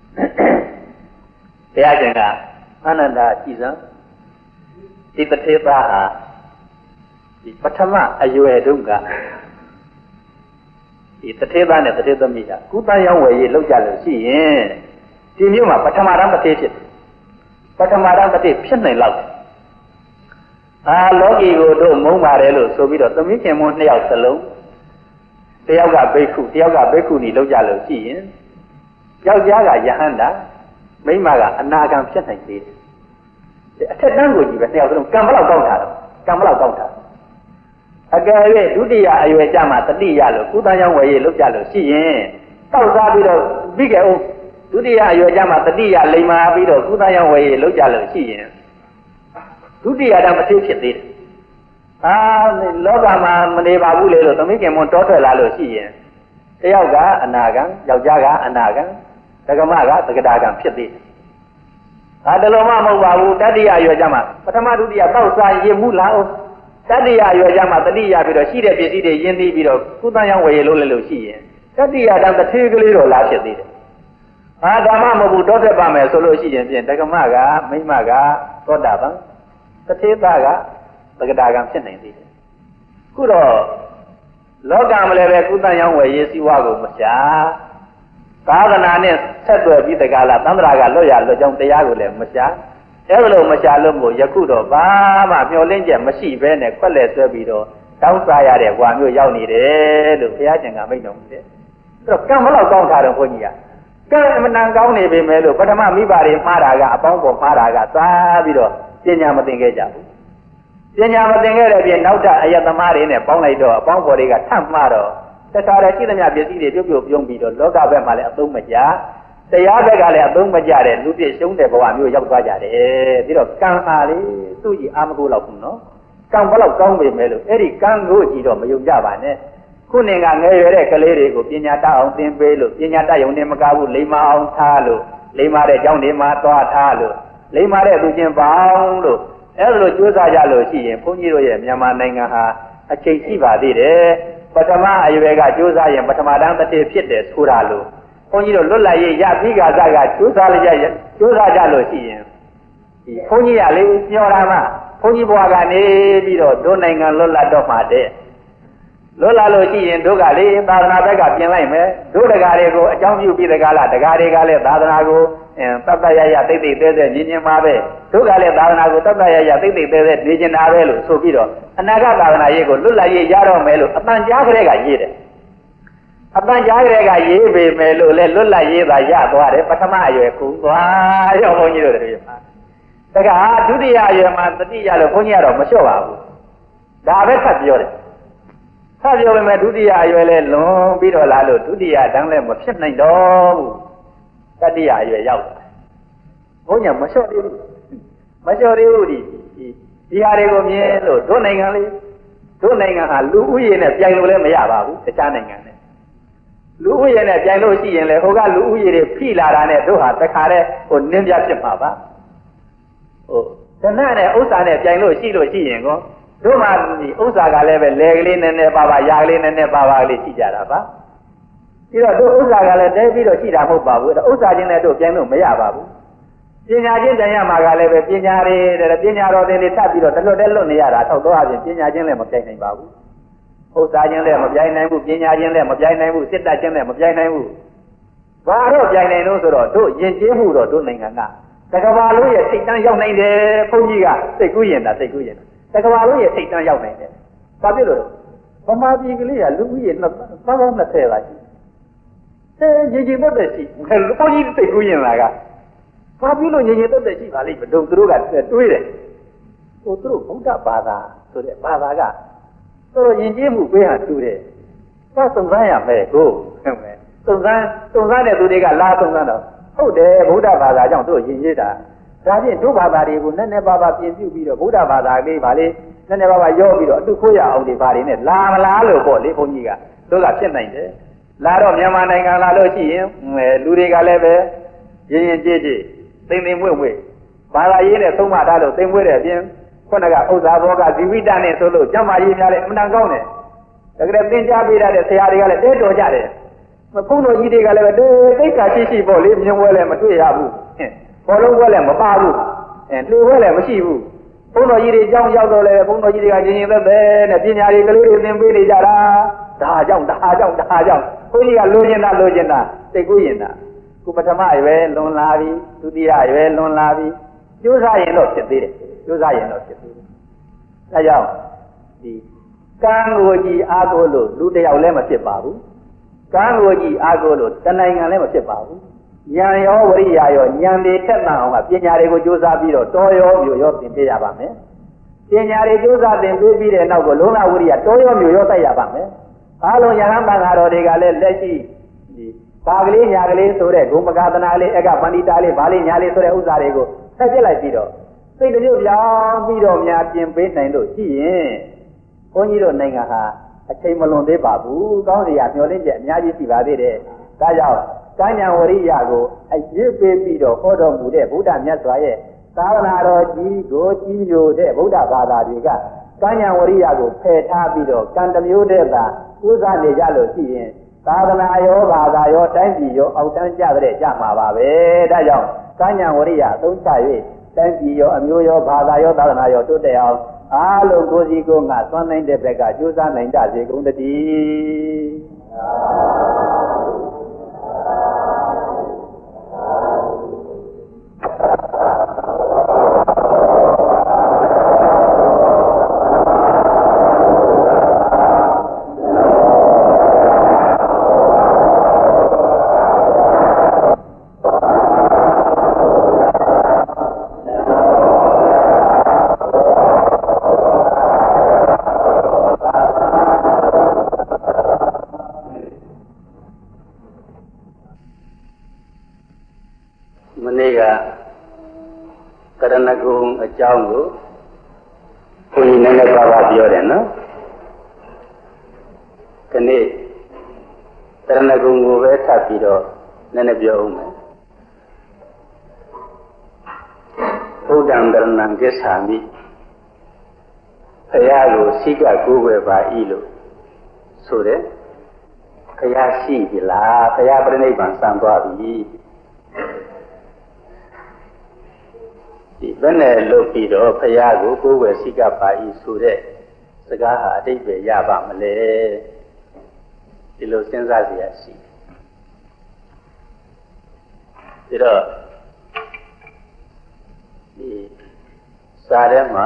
တရားရှင်ကအနန္တကြည်စံဒီတထေသားဟာဒီပထမအရွယ်တုန်းကဒီတထေသားနဲ့တထေသမီးကကုသရောင်းဝယ်ရေးလောက်ကြလို့ရှိရင်ဒီမျိုးမှာပထမတန်းတထေဖြစ်ပထမတန်းတထေဖြစ်နိုင်လောက်အာလောကီကိုတို့မုန်းပါတယ်လို့ဆိုပြီးတော့သမီးခင်မွန်းနှစ်ယောက်စလုံးတယောက်ကဘိက္ခုတယောက်ကဘိက္ခုနီလောက်ကြလို့ရှိရင်ယောက်ျားကယဟန္တာမိန်းမကအနာဂံဖြစ်နိုင်သေးတယ်အထက်တန်းကိုကြည့်ပဲနှစ်ယောက်စလုံးကံဘလောက်ကောင်းတာတော့ကံဘလောက်ကောင်းတာအကယ်၍ဒုတိယအရွယ်ကြမှာတတိယလို့ကုသရောင်းဝယ်ရေးလုပ်ကြလို့ရှိရင်တောက်စားပြီးတော့ပြီးကြအောင်ဒုတိယအရွယ်ကြမှာတတိယလိမ္မာပြီးတော့ကုသရောင်းဝယ်ရေးလုပ်ကြလို့ရှိရင်ဒုတိယတမသိဖြစ်သေးတယ်အာလောကမှာမနေပါဘူးလေလို့သမီးခင်မွန်တောထွက်လာလို့ရှိရင်တယောက်ကအနာဂံယောက်ျားကအနာဂံဒကမကသကတာကံဖြစ်သေးတယ်ဟာတလုံးမမဟုတ်ပါဘူးတတိယရွယ်ကြမှာပထမဒုတိယတောက်စားရင်မှုလာအောင်တတိယရွယ်ကြမှာတတိယပြီးတော့ရှိတဲ့ပစ္စည်းတွေရင်းသိပြီးတော့ကုသရောင်းဝယ်ရလို့လည်းလို့ရှိရင်တတိယတန်တစ်သေးကလေးတော့လာဖြစ်သေးတယ်ဟာဓမ္မမဟုတ်ဘူးတောထွက်ပါမယ်ဆိုလို့ရှိရင်ဖြင့်ဒကမကမိမကသောတာပန်တထေသားကသကတာကံဖြစ်နိုင်သေးတယ်ခုတော့လောကမလည်းပဲကုသရောင်းဝယ်ရေးစည်းဝါးကိုမရှာသာသနာနဲ့ဆက်သွယ်ပြီးတကလားသန္တရာကလွတ်ရလွတ်ကြောင်းတရားကိုလည်းမရှာအဲလိုမရှာလို့မို့ယခုတော့ဘာမှမျောလင့်ချက်မရှိဘဲနဲ့ခွက်လက်ဆွဲပြီးတော့တောင်းစားရတဲ့ဘဝမျိုးရောက်နေတယ်လို့ဘုရားရှင်ကမိန့်တော်မူတယ်အဲ့တော့ကံဘလောက်ကောင်းတာတော့ဘုန်းကြီးကကံအမှန်တန်ကောင်းနေပြီမဲ့လို့ပထမမိဘတွေမှားတာကအပေါင်းပေါ်မှားတာကစားပြီးတော့ပညာမသင်ခဲ့ကြဘူးပညာမသင်ခဲ့တဲ့ပြင်နောက်ထပ်အယတသမားတွေနဲ့ပေါင်းလိုက်တော့အပေါင်းပေါ်တွေကထပ်မှားတော့တခါတည်းရှိသမျှပစ္စည်းတွေပြုတ်ပြုတ်ပြုံးပြီးတော့လောကဘက်မှာလည်းအသုံးမကျတရားဘက်ကလည်းအသုံးမကျတဲ့လူပြည့်ရှုံးတဲ့ဘဝမျိုးရောက်သွားကြတယ်ပြီးတော့ကံအားလေသူ့ကြီးအာမကိုလောက်ဘူးနော်ကံဘလောက်ကောင်းပေမဲ့လို့အဲ့ဒီကံကိုကြည့်တော့မယုံကြပါနဲ့ခုနေကငယ်ရွယ်တဲ့ကလေးတွေကိုပညာတတ်အောင်သင်ပေးလို့ပညာတတ်ရုံနဲ့မကဘူးလိမ္မာအောင်ထားလို့လိမ္မာတဲ့ကျောင်းတွေမှာသွားထားလို့လိမ္မာတဲ့သူချင်းပေါင်းလို့အဲ့လိုကြိုးစားကြလို့ရှိရင်ဘုန်းကြီးတို့ရဲ့မြန်မာနိုင်ငံဟာအချိန်ရှိပါသေးတယ်ပထမအရွယ်ကကြိုးစားရင်ပထမတန်းတစ်တည်းဖြစ်တယ်ဆိုတာလို့ဘုန်းကြီးတို့လွတ်လပ်ရေးရပြီးကစားကကြိုးစားလိုက်ကြကြိုးစားကြလို့ရှိရင်ဒီဘုန်းကြီးကလေညော်တာမှဘုန်းကြီးဘွားကနေပြီးတော့တို့နိုင်ငံလွတ်လပ်တော့မှတဲ့လွတ်လပ်လို့ရှိရင်တို့ကလေသာသနာဘက်ကပြင်လိုက်မယ်တို့တကားတွေကိုအကြောင်းပြုပြီးတကားလားတကားတွေကလည်းသာသနာကိုအင်းတတ်တရရတိတ်တိတ်သေးသေးမြင်မြင်ပါပဲတို့ကလည်းသာသနာကိုတတ်တရရတိတ်တိတ်သေးသေးနေကျင်တာပဲလို့ဆိုပြီးတော့အနာဂတ်သာသနာရေးကိုလွတ်လပ်ရေးရတော့မယ်လို့အတန်ကြားကလေးကရေးတယ်အတန်ကြားကလေးကရေးပေမယ်လို့လေလွတ်လပ်ရေးသာရသွားတယ်ပထမအရွယ်ကူသွားရောဘုန်းကြီးတို့တွေမှာတကဟာဒုတိယအရွယ်မှာတတိယလို့ဘုန်းကြီးကတော့မလျှော့ပါဘူးဒါပဲထပ်ပြောတယ်ထပ်ပြောပေမဲ့ဒုတိယအရွယ်လဲလွန်ပြီးတော့လာလို့ဒုတိယတန်းလဲမဖြစ်နိုင်တော့ဘူးတတိယအရွယ်ရောက်တယ်ဘုန်းကြီးမလျှော့သေးဘူးမလျှော့သေးဘူးဒီဒီဟာတွေကိုမြင်လို့တို့နိုင်ငံလေးတို့နိုင်ငံဟာလူဦးရေနဲ့ပြိုင်လို့လည်းမရပါဘူးတခြားနိုင်ငံနဲ့လူဦးရေနဲ့ပြိုင်လို့ရှိရင်လေဟိုကလူဦးရေတွေဖိလာတာနဲ့တို့ဟာတခါတည်းဟိုနင်းပြဖြစ်မှာပါဟိုတဏှနဲ့ဥစ္စာနဲ့ပြိုင်လို့ရှိလို့ရှိရင်ကောတို့မှဒီဥစ္စာကလည်းပဲလေကလေးနည်းနည်းပါပါရာကလေးနည်းနည်းပါပါလေးရှိကြတာပါပြီးတော့တို့ဥစ္စာကလည်းတဲပြီးတော့ရှိတာမဟုတ်ပါဘူးဥစ္စာချင်းနဲ့တို့ပြိုင်လို့မရပါဘူးပညာချင်းတန်ရမှာကလည်းပဲပညာတွေတဲ့ပညာတော်တွေထပ်ပြီးတော့တလွတ်တဲလွတ်နေရတာထောက်တော့အပြင်ပညာချင်းလည်းမပြိုင်နိုင်ပါဘူးဥစ္စာချင်းလည်းမပြိုင်နိုင်ဘူးပညာချင်းလည်းမပြိုင်နိုင်ဘူးစစ်တပ်ချင်းလည်းမပြိုင်နိုင်ဘူးဘာတော့ပြိုင်နိုင်လို့ဆိုတော့တို့ယဉ်ကျေးမှုတော့တို့နိုင်ငံကတကဘာလုံးရဲ့စိတ်တန်းရောက်နိုင်တယ်ဘုန်းကြီးကစိတ်ကူးရင်တာစိတ်ကူးရင်တကဘာလုံးရဲ့စိတ်တန်းရောက်နိုင်တယ်ဘာဖြစ်လို့လဲဗမာပြည်ကလေးကလူဦးရေနှစ်သောင်းနှစ်ဆယ်ပါရှိတယ်အဲကြီးကြီးသက်သက်ရှိလူဘုန်းကြီးစိတ်ကူးရင်လာကဘာဖြစ်လို့ညီညီသက်သက်ရှိပါလိမ့်မတို့သူတို့ကတွေးတယ်ဟိုသူတို့ဗုဒ္ဓဘာသာဆိုတဲ့ဘာသာကတော်တော်ယဉ်ကျေးမှုပေးဟာတူတယ်သွားစုံစမ်းရမယ်ကိုဟုတ်မယ်စုံစမ်းစုံစမ်းတဲ့သူတွေကလာစုံစမ်းတော့ဟုတ်တယ်ဗုဒ္ဓဘာသာကြောင့်သူတို့ယဉ်ကျေးတာဒါဖြင့်တို့ဘာသာတွေကိုနည်းနည်းပါးပါးပြင်ပြပြီးတော့ဗုဒ္ဓဘာသာလေးပါလေနည်းနည်းပါးပါးရောပြီးတော့အတုခိုးရအောင်ဒီဘာတွေနဲ့လာမလားလို့ပေါ့လေဘုန်းကြီးကတို့ကဖြစ်နိုင်တယ်လာတော့မြန်မာနိုင်ငံလာလို့ရှိရင်လူတွေကလည်းပဲရင်းရင်ကြည်ကြည်သိမ့်သိမ့်မွေ့မွေ့ဘာသာရေးနဲ့သုံးမထားလို့သိမ့်မွေ့တဲ့အပြင်ခုနကဥစ္စာဘောကဇီဝိတနဲ့ဆိုလို့ကျမ်းမာရေးများလည်းအမှန်တန်ကောင်းတယ်တကယ်သင်ကြားပေးတဲ့ဆရာတွေကလည်းတဲတော်ကြတယ်ဘုန်းတော်ကြီးတွေကလည်းတိတ်ခါရှိရှိပေါ့လေမြင်ဝဲလည်းမတွေ့ရဘူးဘောလုံးဝဲလည်းမပါဘူးအဲလှေဝဲလည်းမရှိဘူးဘုန်းတော်ကြီးတွေကြောင်းရောက်တော့လေဘုန်းတော်ကြီးတွေကရင်ရင်သက်သက်နဲ့ပညာတွေကလေးတွေသင်ပေးနေကြတာဒါကြောင့်ဒါကြောင့်ဒါကြောင့်ဘုန်းကြီးကလိုချင်တာလိုချင်တာသိကူးရင်တာခုပထမအရွယ်လွန်လာပြီဒုတိယအရွယ်လွန်လာပြီကျိုးစားရင်တော့ဖြစ်သေးတယ်ကျိုးစားရင်တော့ဖြစ်သေးတယ်ဒါကြောင့်ဒီကံကိုကြည်အားကိုလို့လူတယောက်လည်းမဖြစ်ပါဘူးကံကိုကြည်အားကိုလို့တနိုင်ငံလည်းမဖြစ်ပါဘူးဉာဏ်ရောဝရိယရောဉာဏ်တွေထက်သန်အောင်ကပညာတွေကိုကြိုးစားပြီးတော့တော်ရောမျိုးရောသင်ပေးရပါမယ်ပညာတွေကြိုးစားသင်ပေးပြီးတဲ့နောက်ကိုလုံးဝဝရိယတော်ရောမျိုးရောတိုက်ရပါမယ်အားလုံးယဟန်တန်ဃာတော်တွေကလည်းလက်ရှိဒီဘာကလေးညာကလေးဆိုတဲ့ဂုံမကသနာလေးအကပန္တိတာလေးဗာလေးညာလေးဆိုတဲ့ဥစ္စာတွေကိုဆက်ပြစ်လိုက်ပြီးတော့သစိတ်တပြုတ်ပြောင်းပြီးတော့များပြင်ပေးနိုင်လို့ရှိရင်ဘုန်းကြီးတို့နိုင်ငံဟာအချိန်မလွန်သေးပါဘူးကောင်းစရာမျှော်လင့်ချက်အများကြီးရှိပါသေးတယ်ဒါကြောင့်ကဉ္ဉံဝရိယကိုအရေးပေးပြီးတော့ဟောတော်မူတဲ့ဗုဒ္ဓမြတ်စွာရဲ့သာသနာတော်ကြီးကိုကြီးညိုတဲ့ဗုဒ္ဓဘာသာတွေကကဉ္ဉံဝရိယကိုဖယ်ထားပြီးတော့ကံတစ်မျိုးတည်းသာဥစားနေကြလို့ရှိရင်သာသနာရောဘာသာရောတိုင်းပြည်ရောအောက်တန်းကြတဲ့ကြမှာပါပဲဒါကြောင့်ကဉ္ဉံဝရိယအသုံးချ၍တိုင်းပြည်ရောအမျိုးရောဘာသာရောသာသနာရောတိုးတက်အောင်အားလုံးကိုယ်စီကိုယ်ငါသွမ်းနိုင်တဲ့ဘက်ကကြိုးစားနိုင်ကြစေကုန်တည်းအကြောင်းကိုဘုန်းကြီးနည်းနည်းပါးပါးပြောတယ်နော်ဒီနေ့တရဏဂုံကိုပဲထပ်ပြီးတော့နည်းနည်းပြောဦးမယ်ဘုဒ္ဓံတရဏံကိစ္ဆာမိဘုရားကိုစိကကိုးကွယ်ပါ၏လို့ဆိုတယ်ဘုရားရှိပြီလားဘုရားပြိဋိဘံစံသွားပြီဒီဘယ်နဲ့လုပ်ပြီးတော့ဘုရားကိုကိုယ်ဝယ်စိကပါ၏ဆိုတဲ့စကားဟာအတိတ်ပဲရပါမလဲဒီလိုစဉ်းစားစရာရှိတယ်ဒါတော့ဒီစာထဲမှာ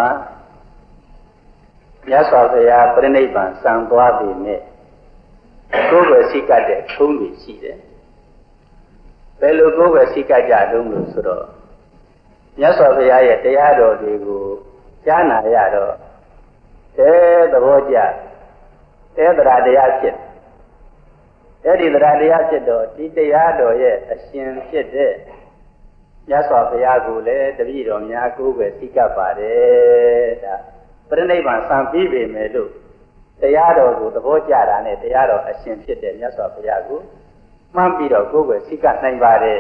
မြတ်စွာဘုရားပြိဋိဘံစံသွားပြီနဲ့ကိုယ်ဝယ်စိကတဲ့ထုံးတွေရှိတယ်ဘယ်လိုကိုယ်ဝယ်စိကကြတုံးလို့ဆိုတော့မြတ်စွာဘုရားရဲ့တရားတော်တွေကိုကြားနာရတော့တဲသဘောကျတဲတရားတရားဖြစ်အဲ့ဒီတရားတရားဖြစ်တော့ဒီတရားတော်ရဲ့အရှင်ဖြစ်တဲ့မြတ်စွာဘုရားကိုလည်းတပည့်တော်များကိုပဲသိကပ်ပါတယ်ဒါပြိဋိဘံစံပြီးပေမဲ့လို့တရားတော်ကိုသဘောကျတာနဲ့တရားတော်အရှင်ဖြစ်တဲ့မြတ်စွာဘုရားကိုမှန်းပြီးတော့ကိုယ်ပဲသိကပ်နိုင်ပါတယ်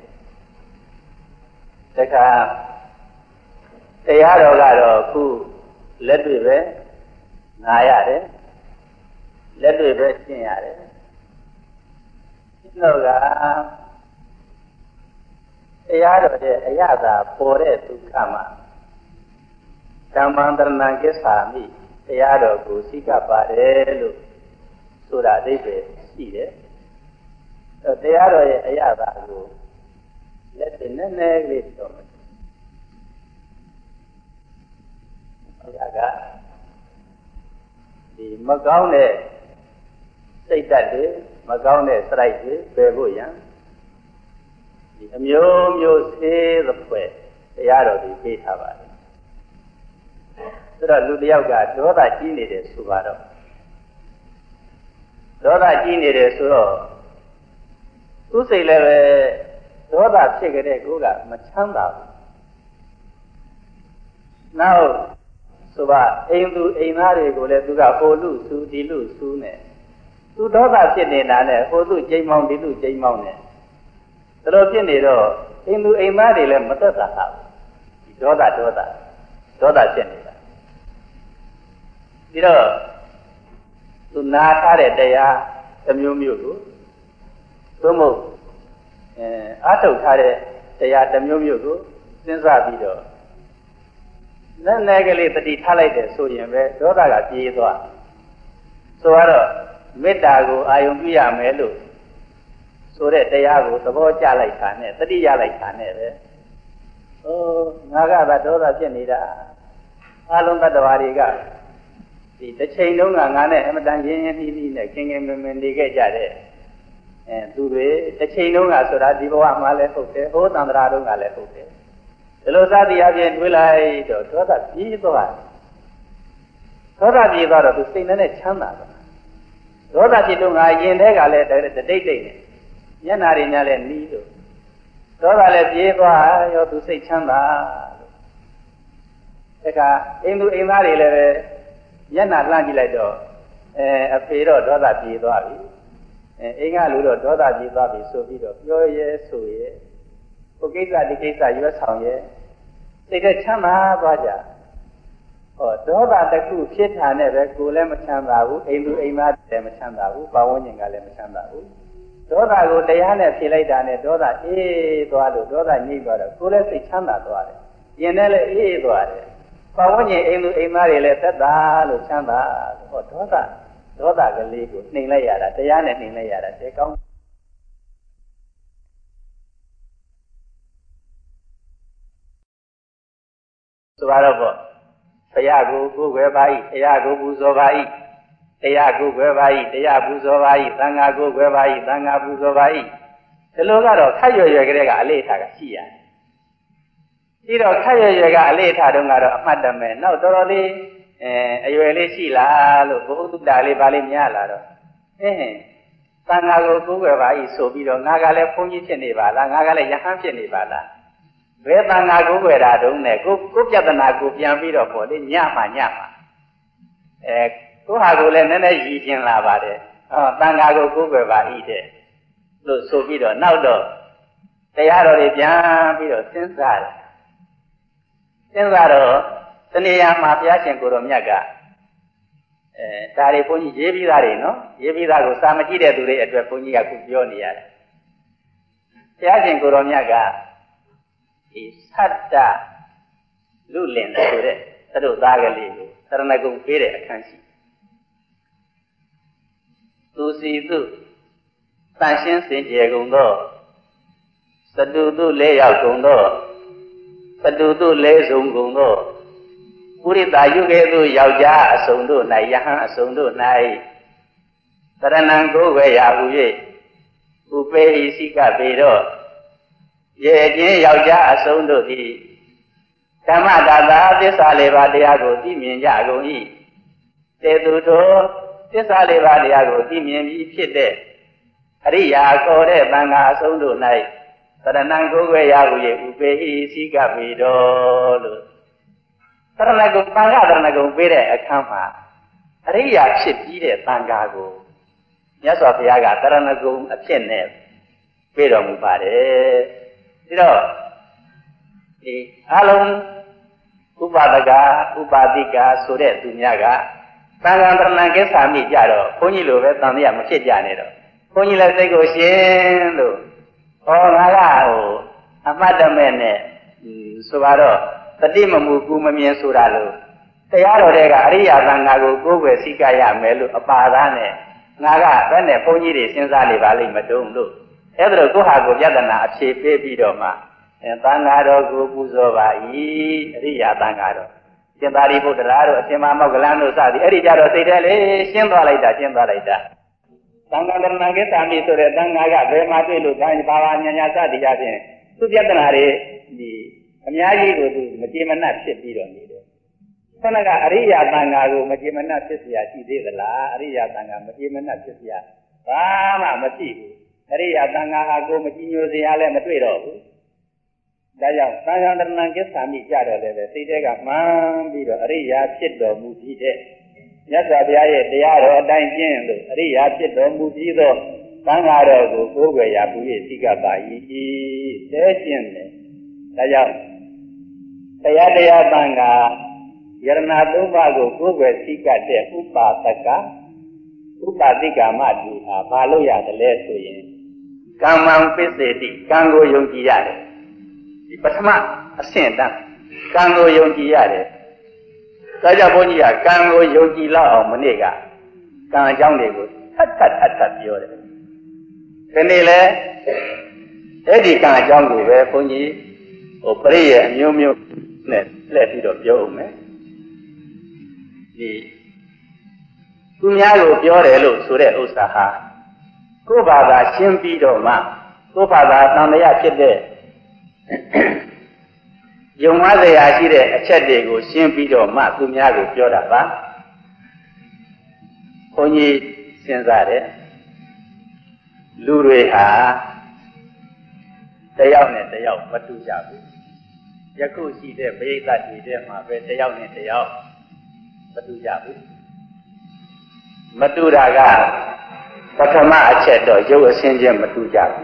တခါတရားတော်ကတော့ခုလက်တွေ့ပဲနာရတယ်လက်တွေ့ပဲရှင်းရတယ်ရှင်းတော့ကတရားတော်ရဲ့အရသာပေါ်တဲ့ဒုက္ခမှာဓမ္မံတရဏံကိစ္ဆာမိတရားတော်ကိုစိကပ်ပါတယ်လို့ဆိုတာအဓိပ္ပာယ်ရှိတယ်အဲတရားတော်ရဲ့အရသာကိုလက်တွေ့နည်းနည်းလေးပြောမယ်။ဒါကဒီမကောင်းတဲ့စိတ်ဓာတ်တွေမကောင်းတဲ့စရိုက်တွေပယ်ဖို့ရန်ဒီအမျိုးမျိုးစေးသဖွယ်တရားတော်တွေပေးထားပါတယ်။ဆိုတော့လူတစ်ယောက်ကဒေါသကြီးနေတယ်ဆိုပါတော့ဒေါသကြီးနေတယ်ဆိုတော့သူ့စိတ်လည်းပဲဒေါသဖြစ်ကြတဲ့ကိုယ်ကမချမ်းသာဘူး။နောက်ဆိုပါအိမ်သူအိမ်သားတွေကိုလည်းသူကဟိုလူသူဒီလူသူနဲ့သူဒေါသဖြစ်နေတာနဲ့ဟိုသူကျိမ်းမောင်းဒီလူကျိမ်းမောင်းနဲ့ဒါလိုဖြစ်နေတော့အိမ်သူအိမ်သားတွေလည်းမသက်သာဘူး။ဒီဒေါသဒေါသဒေါသဖြစ်နေတာပြီးတော့သူနာထားတဲ့တရားတစ်မျိုးမျိုးကိုသို့မဟုတ်အဲအားထုတ်ထားတဲ့တရားတစ်မျိုးမျိုးကိုစဉ်းစားပြီးတော့နည်းနည်းကလေးတတိထားလိုက်တယ်ဆိုရင်ပဲဒေါသကပြေးသွားဆိုတော့မေတ္တာကိုအာယုံပြုရမယ်လို့ဆိုတဲ့တရားကိုသဘောကျလိုက်တာနဲ့တတိရလိုက်တာနဲ့ပဲဩငါကသာဒေါသဖြစ်နေတာအလုံးတ attva တွေကဒီတစ်ချိန်လုံးကငါနဲ့အမတန်ရင်းရင်းနှီးနှီးနဲ့ခင်ခင်မင်မင်နေခဲ့ကြတဲ့အဲသူတွေတစ်ချိန်လုံးကဆိုတာဒီဘဝမှာလည်းဟုတ်တယ်ဟိုသန္တရာတုန်းကလည်းဟုတ်တယ်ဒီလိုစသည်အပြင်တွေးလိုက်တော့ဒေါသပြေးသွားဒေါသပြေးသွားတော့သူစိတ်နဲ့ချမ်းသာသွားဒေါသဖြစ်လို့ငါရင်ထဲကလည်းတိတ်တိတ်နဲ့မျက်နာတွေများလည်းနီးလို့ဒေါသလည်းပြေးသွားရောသူစိတ်ချမ်းသာလို့ဒါကအိမ်သူအိမ်သားတွေလည်းပဲမျက်နှာလှမ်းကြည့်လိုက်တော့အဲအဖေတော့ဒေါသပြေသွားပြီအဲအိမ်ကလူတော့ဒေါသပြေသွားပြီဆိုပြီးတော့ပြောရဲဆိုရဲကိုကိစ္စဒီကိစ္စရွက်ဆောင်ရဲစိတ်ထဲချမ်းသာသွားကြဟောဒေါသတစ်ခုဖြစ်တာနဲ့ပဲကိုယ်လည်းမချမ်းသာဘူးအိမ်သူအိမ်သားလည်းမချမ်းသာဘူးပတ်ဝန်းကျင်ကလည်းမချမ်းသာဘူးဒေါသကိုတရားနဲ့ဖြေလိုက်တာနဲ့ဒေါသအေးသွားလို့ဒေါသညှိသွားတော့ကိုယ်လည်းစိတ်ချမ်းသာသွားတယ်ရင်ထဲလည်းအေးသွားတယ်ပတ်ဝန်းကျင်အိမ်သူအိမ်သားတွေလည်းသက်သာလို့ချမ်းသာဟောဒေါသဒေါသကလေးကိုနှိမ်လိုက်ရတာတရားနဲ့နှိမ်လိုက်ရတာတဲကောင်းဆိုတော့ပေါ့ဘုရားကိုကိုယ်ွယ်ပါ၏တရားကိုပူဇော်ပါ၏တရားကိုယ်ွယ်ပါ၏တရားပူဇော်ပါ၏သံဃာကိုယ်ွယ်ပါ၏သံဃာပူဇော်ပါ၏ဒီလိုကတော့ခက်ရွယ်ရွယ်ကလေးကအလေးထားကရှိရတယ်ပြီးတော့ခက်ရွယ်ရွယ်ကအလေးထားတုန်းကတော့အမှတ်တမဲ့နောက်တော်တော်လေးအဲအရွယ်လေးရှိလားလို့ဘုဟုတ္တလေးပါလေးများလာတော့အင်းသံဃာကိုကိုယ်ွယ်ပါ၏ဆိုပြီးတော့ငါကလည်းဘုန်းကြီးဖြစ်နေပါလားငါကလည်းယဟန်ဖြစ်နေပါလားဘယ်သံဃာကိုယ်ွယ်တာတုံးနဲ့ကိုကိုပြဿနာကိုပြန်ပြီးတော့ပေါ့လေညမှညမှအဲကိုဟာကိုလည်းနည်းနည်းရည်ကျင်လာပါတယ်ဟောသံဃာကိုကိုယ်ွယ်ပါ၏တဲ့လို့ဆိုပြီးတော့နောက်တော့တရားတော်တွေပြန်ပြီးတော့စဉ်းစားတယ်စဉ်းစားတော့တဏှာမှာဘုရားရှင်ကိုတော်မြတ်ကအဲဒါတွေဘုန်းကြီးရေးပြီးသားတွေနော်ရေးပြီးသားကိုစာမကြည့်တဲ့သူတွေအတွက်ဘုန်းကြီးကခုပြောနေရတယ်ဘုရားရှင်ကိုတော်မြတ်ကဒီသတ္တလူလင်ဆိုတဲ့သတို့သားကလေးကိုသရဏဂုံပေးတဲ့အခန်းရှိသူစီသူတန်ရှင်းစင်ကြယ်ကုန်သောသတုသူလေးရောက်ကုန်သောသတုသူလေးစုံကုန်သောပုရိသယုကေသူယောက်ျားအစုံတို့၌ယဟန်အစုံတို့၌သရဏံကိုယ်ဝေရာဟု၍ဥပေဟိစိကပေတော့ရဲ့ချင်းယောက်ျားအစုံတို့သည်ဓမ္မဒါသာသစ္စာလေးပါးတရားကိုသိမြင်ကြကုန်၏တေသူတို့သစ္စာလေးပါးတရားကိုသိမြင်ပြီးဖြစ်တဲ့အရိယာခေါ်တဲ့သံဃာအစုံတို့၌သရဏံကိုယ်ဝေရာဟု၍ဥပေဟိစိကပေတော်လို့သရဏဂုံသံဃာသရဏဂုံပေးတဲ့အခန်းမှာအရိယာဖြစ်ပြီးတဲ့သံဃာကိုမြတ်စွာဘုရားကသရဏဂုံအဖြစ်နဲ့ပေးတော်မူပါတယ်ဒါတော့ဒီအလုံးဥပဒကဥပါတိကဆိုတဲ့သူများကသံဃာတရဏကိစ္ဆာမိကြတော့ဘုန်းကြီးလိုပဲတန်တရားမဖြစ်ကြနဲ့တော့ဘုန်းကြီးလည်းစိတ်ကိုရှင်းလို့ဟောငါကဟိုအမှတ်တမဲ့နဲ့ဆိုတော့တတိမမူကူမမြင်ဆိုတာလို့တရားတော်တွေကအရိယာသံဃာကိုကိုယ်ွယ်စိကရမယ်လို့အပါသားနဲ့ငါကဘယ်နဲ့ဘုန်းကြီးတွေစဉ်းစားနေပါလိမ့်မတုံးလို့အဲ့ဒါတော့ကိုဟာကိုပြဿနာအဖြေပေးပြီးတော့မှအဲသံဃာတော်ကိုပူဇော်ပါ၏အရိယာသံဃာတော်ရှင်သာရိပုတ္တရာတို့အရှင်မမောက္ကလန်တို့စသည်အဲ့ဒီကြတော့စိတ်ထဲလေးရှင်းသွားလိုက်တာရှင်းသွားလိုက်တာသံဃာတရဏကိစ္ဆာမိဆိုတဲ့သံဃာကဘယ်မှာတွေ့လို့ဘာဘာဘာညာညာစသည်အပြင်သူပြဿနာတွေဒီအများကြီးကိုသူမကြေမနပ်ဖြစ်ပြီးတော့နေတယ်ခဏကအရိယာသံဃာကိုမကြေမနပ်ဖြစ်เสียရှိသေးသလားအရိယာသံဃာမကြေမနပ်ဖြစ်เสียဘာမှမရှိဘူးအရိယာသံဃာဟာကိုမကြည်ညိုစရာလည်းမတွေ့တော့ဘူးဒါကြောင့်သံဃာတရဏကိစ္ဆာမိကြတော့လည်းပဲစိတ်ထဲကမှန်းပြီးတော့အရိယာဖြစ်တော်မူပြီးတဲ့မြတ်စွာဘုရားရဲ့တရားတော်အတိုင်းကျင့်လို့အရိယာဖြစ်တော်မူပြီးသောသံဃာတော်ကိုကိုယ်ွယ်ရာပူ၍သိကပ်ပါ၏တဲကျင့်တယ်ဒါကြောင့်တရားတရားသံဃာယရဏသုံးပါးကိုကိုယ်ွယ်သိကပ်တဲ့ဥပါဒကဥပါတိကာမတူဟာဘာလို့ရတယ်လဲဆိုရင်ကမ္မံပစ္စေတိကံကိုယုံကြည်ရတယ်ဒီပထမအဆင့်တန်းကံကိုယုံကြည်ရတယ်ဒါကြောင့်ဘုန်းကြီးကကံကိုယုံကြည်လောက်အောင်မနေ့ကကံအကြောင်းတွေကိုထပ်ထပ်ထပ်ထပ်ပြောတယ်ဒီနေ့လဲအဲ့ဒီကံအကြောင်းကိုပဲဘုန်းကြီးဟိုပရိယေအမျိုးမျိုးနဲ့လှည့်ပြီးတော့ပြောအောင်မယ်ဒီသူများကိုပြောတယ်လို့ဆိုတဲ့ဥစ္စာဟာကိုယ်ဘာသာရှင်းပြီးတော့မှကိုယ်ဘာသာတန်တရားဖြစ်တဲ့ယုံမစရာရှိတဲ့အချက်တွေကိုရှင်းပြီးတော့မှသူများကိုပြောတာပါဘုန်းကြီးစဉ်းစားတယ်လူတွေဟာတယောက်နဲ့တယောက်မတူကြဘူးယခုရှိတဲ့ပရိသတ်တွေထဲမှာပဲတယောက်နဲ့တယောက်မတူကြဘူးမတူတာကပထမအချက်တော့ရုပ်အစဉ်ချင်းမတူကြဘူး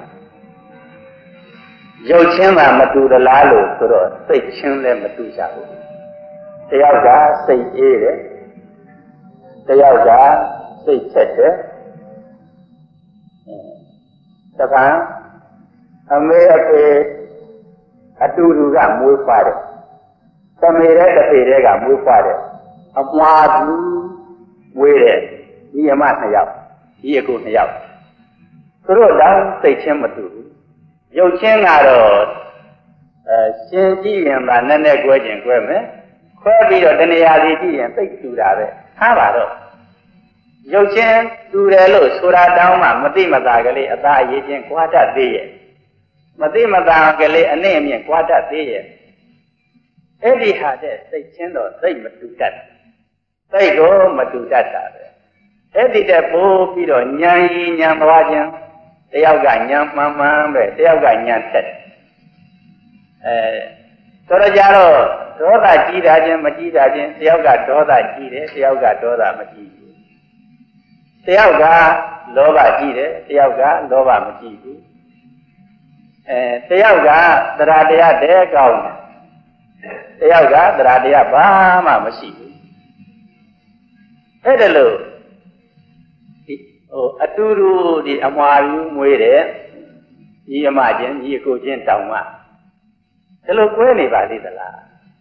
ရုပ်ချင်းမှမတူသလားလို့ဆိုတော့စိတ်ချင်းလည်းမတူကြဘူးတယောက်ကစိတ်အေးတယ်တယောက်ကစိတ်ချက်တယ်တပံအမေအဖေအတူတူကမွေးဖွားတယ်သမီးတဲ့တစ်ဖေတဲ့ကမွေးဖွားတယ်အမွာဘူးမွေးတယ်ဒီအမနှစ်ယောက်ဒီအကိုနှစ်ယောက်သူတို့တောင်စိတ်ချင်းမတူဘူးရုပ်ချင်းကတော့အဲရှင်းကြည့်ရင်ဗာနည်းနည်းကွဲကျင်ကွဲမယ်ခွဲပြီးတော့တဏှာစီကြည့်ရင်သိတူတာပဲထားပါတော့ရုပ်ချင်းတူတယ်လို့ဆိုတာတောင်းမှမသိမသာကလေးအသာအရေးချင်းကြွားတတ်သေးရဲ့မသိမသာကလေးအနည်းအမြင့်ကြွားတတ်သေးရဲ့အဲ့ဒီဟာတဲ့စိတ်ချင်းတော့သိမတူတတ်စိတ်ကိုမတူတတ်တာပဲအဲ့ဒီတဲ့ပိုးပြီးတော့ဉာဏ်ရည်ဉာဏ်သွားခြင်းတယောက်ကဉာဏ်မှန်မှန်ပဲတယောက်ကဉာဏ်ထက်အဲဆိုတော့ကြတော့ဒေါသကြီးတာချင်းမကြီးတာချင်းတယောက်ကဒေါသကြီးတယ်တယောက်ကဒေါသမကြီးဘူးတယောက်ကလောဘကြီးတယ်တယောက်ကလောဘမကြီးဘူးအဲတယောက်ကသရတရားတဲကောင်းတယ်တယောက်ကသရတရားဘာမှမရှိဘူးအဲ့ဒါလို့ဒီဟိုအတူတူဒီအမွာယူမွေးတယ်ညီအမချင်းညီအကိုချင်းတောင်မှဒါလို့ကွဲနေပါသေးသလား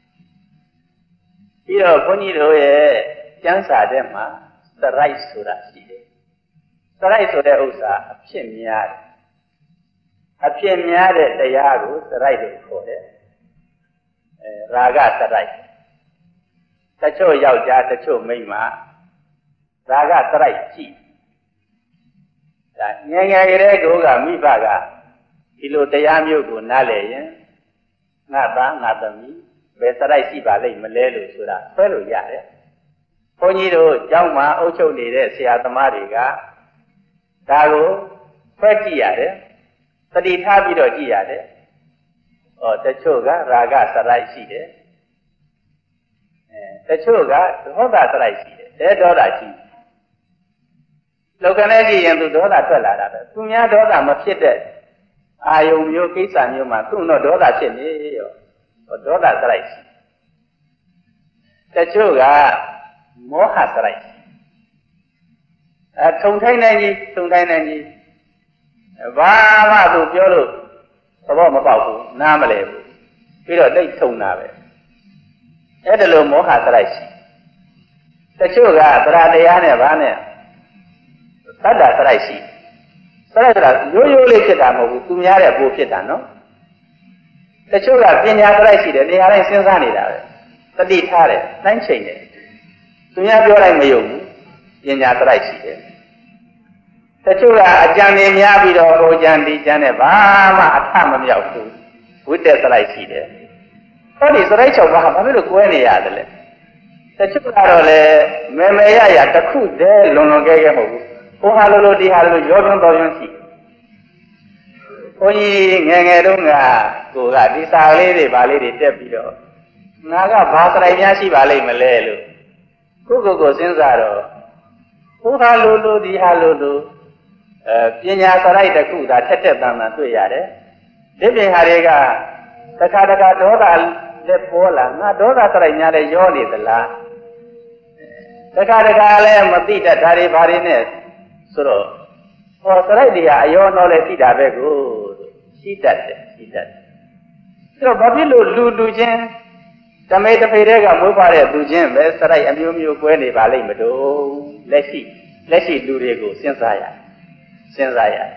ပြီးတော့ဘုန်းကြီးတို့ရဲ့ကျမ်းစာထဲမှာသရိုက်ဆိုတာရှိတယ်သရိုက်ဆိုတဲ့ဥစ္စာအဖြစ်များတယ်အဖြစ်များတဲ့တရားကိုသရိုက်လို့ခေါ်တယ်အဲရာဂသရိုက်တချို့ယောက်ျားတချို့မိန်းမရာဂသရိုက်ရှိဒါငယ်ငယ်ကလေးကိုကမိဘကဒီလိုတရားမျိုးကိုနားလည်ရင်ငါသားငါသမီးဘယ်သရိုက်ရှိပါလိမ့်မလဲလို့ဆိုတာဆွဲလို့ရတယ်ဘုန်းကြီးတို့ကျောင်းမှာအုပ်ချုပ်နေတဲ့ဆရာသမားတွေကဒါကိုဆွဲကြည့်ရတယ်တတိထားပြီးတော့ကြည့်ရတယ်။ဩတချို့ကရာဂသရိုက်ရှိတယ်။အဲတချို့ကဒေါသသရိုက်ရှိတယ်။တဲဒေါသရှိတယ်။လောကနဲ့ကြည့်ရင်သူဒေါသထွက်လာတာပဲ။သူများဒေါသမဖြစ်တဲ့အာယုံမျိုးကိစ္စမျိုးမှာသူ့တော့ဒေါသဖြစ်နေရော။ဒေါသသရိုက်ရှိ။တချို့ကမောဟသရိုက်ရှိ။အဲထုံထိုင်းနေကြီးထုံထိုင်းနေကြီးဘာမှသူပြောလို့သဘောမပေါက်ဘူးနားမလဲဘူးပြီးတော့တိတ်ထုံတာပဲအဲ့ဒါလိုမောဟသရိုက်ရှိတချို့ကသရတရားနဲ့ဘာနဲ့သတ္တသရိုက်ရှိသရဆိုတာရိုးရိုးလေးဖြစ်တာမဟုတ်ဘူးသူများတဲ့ပိုဖြစ်တာနော်တချို့ကပညာသရိုက်ရှိတယ်နေရာတိုင်းစဉ်းစားနေတာပဲတတိထားတယ်နှိုင်းချိန်တယ်သူများပြောလိုက်မယုံဘူးပညာသရိုက်ရှိတယ်တချို့ကအကြံဉာဏ်များပြီးတော့ဟိုကြံဒီကြံနဲ့ဘာမှအထမမြောက်ဘူးဝိတ္တသရိုက်ရှိတယ်ဟောဒီသရိုက်၆ပါးဘာဖြစ်လို့ကွဲနေရတယ်လဲတချို့ကတော့လေမေမေရရတစ်ခုတည်းလွန်လွန်ကဲကဲမဟုတ်ဘူးဟိုဟာလိုလိုဒီဟာလိုရောပြင်းတော်ပြင်းရှိဘုန်းကြီးငယ်ငယ်တုန်းကကိုကဒီစာလေးတွေဗာလေးတွေတက်ပြီးတော့ငါကဘာသရိုက်များရှိပါလိမ့်မလဲလို့ကိုကိုကိုစဉ်းစားတော့ဟိုဟာလိုလိုဒီဟာလိုလိုအဲပညာသရိုက်တစ်ခုသာထက်ထက်တန်တန်တွေ့ရတယ်ဒီပြင်ဟာတွေကတခါတခါဒေါသလက်ပေါ်လာငါဒေါသသရိုက်များလည်းရောနေသလားတခါတခါလည်းမသိတတ်ဒါတွေဘာတွေနဲ့ဆိုတော့ဟောသရိုက်တွေကအယောနှောလည်းရှိတာပဲကိုရှိတတ်တယ်ရှိတတ်တယ်ဆိုတော့ဘာဖြစ်လို့လူလူချင်းတမေတဖေတဲ့ကမွေးဖွားတဲ့သူချင်းပဲသရိုက်အမျိုးမျိုးကွဲနေပါလိမ့်မလို့လက်ရှိလက်ရှိလူတွေကိုစဉ်းစားရစဉ်းစားရ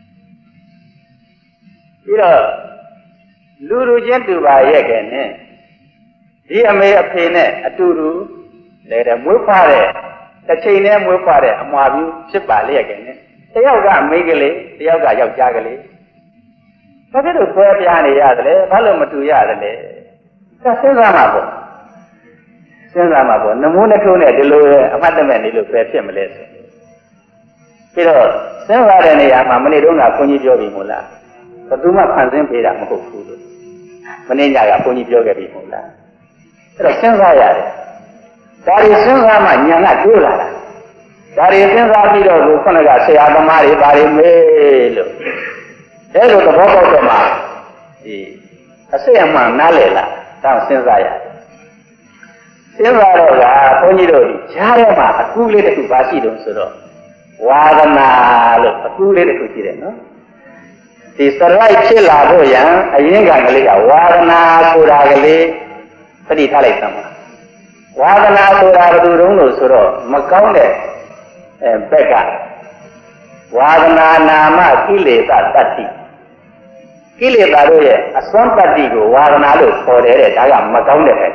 ပြီးတော့လူလူချင်းတူပါရဲ့ကဲနဲ့ဒီအမေအဖေနဲ့အတူတူလေတဲ့မွေးဖွားတဲ့တစ်ချိန်နဲ့မွေးဖွားတဲ့အမွာပြူဖြစ်ပါလေကဲနဲ့တယောက်ကမိန်းကလေးတယောက်ကယောက်ျားကလေးဘာဖြစ်လို့ဆွဲပြားနေရတယ်လဲဘာလို့မတူရတယ်လဲဒါစဉ်းစားမှာပေါ့စဉ်းစားမှာပေါ့နမိုးနှထိုးနဲ့ဒီလိုအမှတ်တမဲ့နေလို့ပဲဖြစ်မလဲဆိုပြီးတော့စဉ်းစားတဲ့နေရာမှာမနေ့တုန်းကခွန်ကြီးပြောပြီးမို့လားဘယ်သူမှဖန်ဆင်းပေးတာမဟုတ်ဘူးလို့မနေ့ညကဘုန်းကြီးပြောခဲ့ပြီမဟုတ်လားအဲ့တော့စဉ်းစားရတယ်ဒါတွေစဉ်းစားမှဉာဏ်ကတိုးလာတာဒါတွေစဉ်းစားပြီးတော့ခုနကဆရာသမားတွေဘာတွေမေးလို့အဲ့လိုသဘောပေါက်တော့မှဒီအစစ်အမှန်နားလည်လာတော့စဉ်းစားရတယ်စဉ်းစားတော့ကဘုန်းကြီးတို့ကြားထဲမှာအကူလေးတစ်ခုပါရှိတုံးဆိုတော့ဝါဒနာလို့အကူလေးတစ်ခုရှိတယ်နော်ဒီစရိုက်ဖြစ်လာဖို့ရန်အရင်ကကလေးကဝါဒနာဆိုတာကလေးသတိထားလိုက်သမ်းပါဝါဒနာဆိုတာဘယ်သူတုံးလို့ဆိုတော့မကောင်းတဲ့အဲဘက်ကဝါဒနာနာမကိလေသာတတ္တိကိလေသာတို့ရဲ့အစွမ်းတတ္တိကိုဝါဒနာလို့ခေါ်တယ်တဲ့ဒါကမကောင်းတဲ့ဘက်က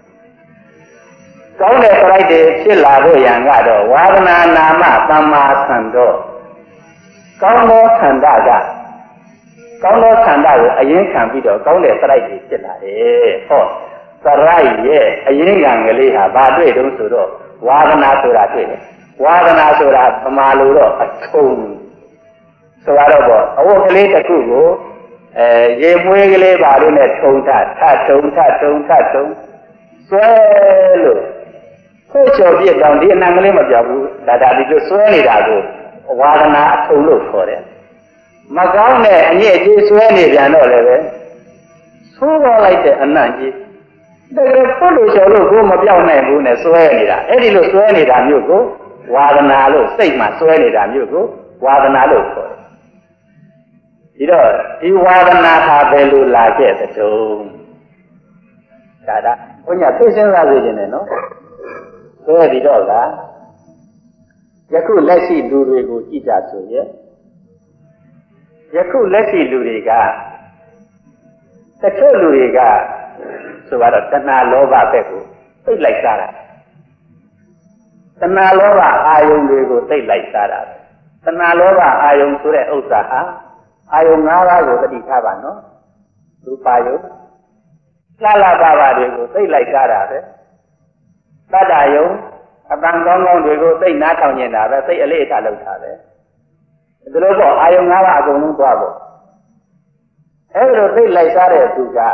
ကောင်းတဲ့စရိုက်တွေဖြစ်လာဖို့ရန်ကတော့ဝါဒနာနာမသမ္မာသံတော်ကောင်းသောခန္ဓာကကောင်းသောခန္ဓာကိုအရင်ခံပြီးတော့ကောင်းတဲ့စရိုက်တွေဖြစ်လာတယ်ဟောစရိုက်ရဲ့အရင်ကံကလေးဟာဘာတွေ့တုံးဆိုတော့ဝါဒနာဆိုတာတွေ့တယ်ဝါဒနာဆိုတာပမာလို့တော့အထုံဆိုတော့ပေါ့အဝတ်ကလေးတစ်ခုကိုအဲရေမွေးကလေးပါလို့နဲ့ထုံထထထုံထထုံထထုံဆွဲလို့ကိုယ်ချော်ပြစ်တောင်ဒီအနံကလေးမပြောက်ဘူးဒါဒါဒီလိုဆွဲနေတာကိုဝါဒနာအထုံလို့ခေါ်တယ်မကောင်းတဲ့အညစ်အကြေးဆွဲနေပြန်တော့လည်းပဲဆိုးပေါ်လိုက်တဲ့အနံကြီးတကယ်ဖို့လို့ချော်လို့ကိုမပြောက်နိုင်ဘူးနဲ့ဆွဲနေတာအဲ့ဒီလိုဆွဲနေတာမျိုးကိုဝါဒနာလို့စိတ်မှဆွဲနေတာမျိုးကိုဝါဒနာလို့ခေါ်တယ်ဒီတော့ဒီဝါဒနာဟာဘယ်လိုလာခဲ့တဲ့တုံးဒါဒါဘုညာသိစဉ်းစားစေခြင်းနဲ့နော်ဆိုရဒီတော့ကယခုလက်ရှိလူတွေကိုကြည့်ကြဆိုရင်ယခုလက်ရှိလူတွေကတချို့လူတွေကဆိုတော့တဏှာလောဘဘက်ကိုသိလိုက်စားတာတဏှာလောဘအာယုန်တွေကိုသိလိုက်စားတာတဏှာလောဘအာယုန်ဆိုတဲ့ဥစ္စာဟာအာယုန်၅ပါးကိုသတိထားပါနော်ရူပါယုန်လှလှပပတွေကိုသိလိုက်စားတာပဲတတ္တယုန်အပံကောင်းကောင်းတွေကိုသိနားထောင်နေတာပဲသိအလေးအထားလုပ်တာပဲဒီလိုပေါ့အာယုန်၅ပါးအကုန်လုံးသွားပေါ့အဲဒီလိုသိလိုက်စားတဲ့သူက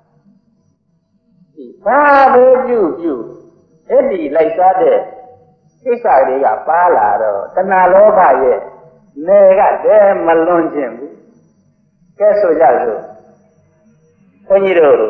ဒီဘာပဲပြုပြုအဲ့ဒီလိုက်စားတဲ့ကိစ္စတွေကပါလာတော့တဏှာလောဘရဲ့နယ်ကတည်းမလွန်ခြင်းဘူးကဲဆိုကြစို့ဘုန်းကြီးတို့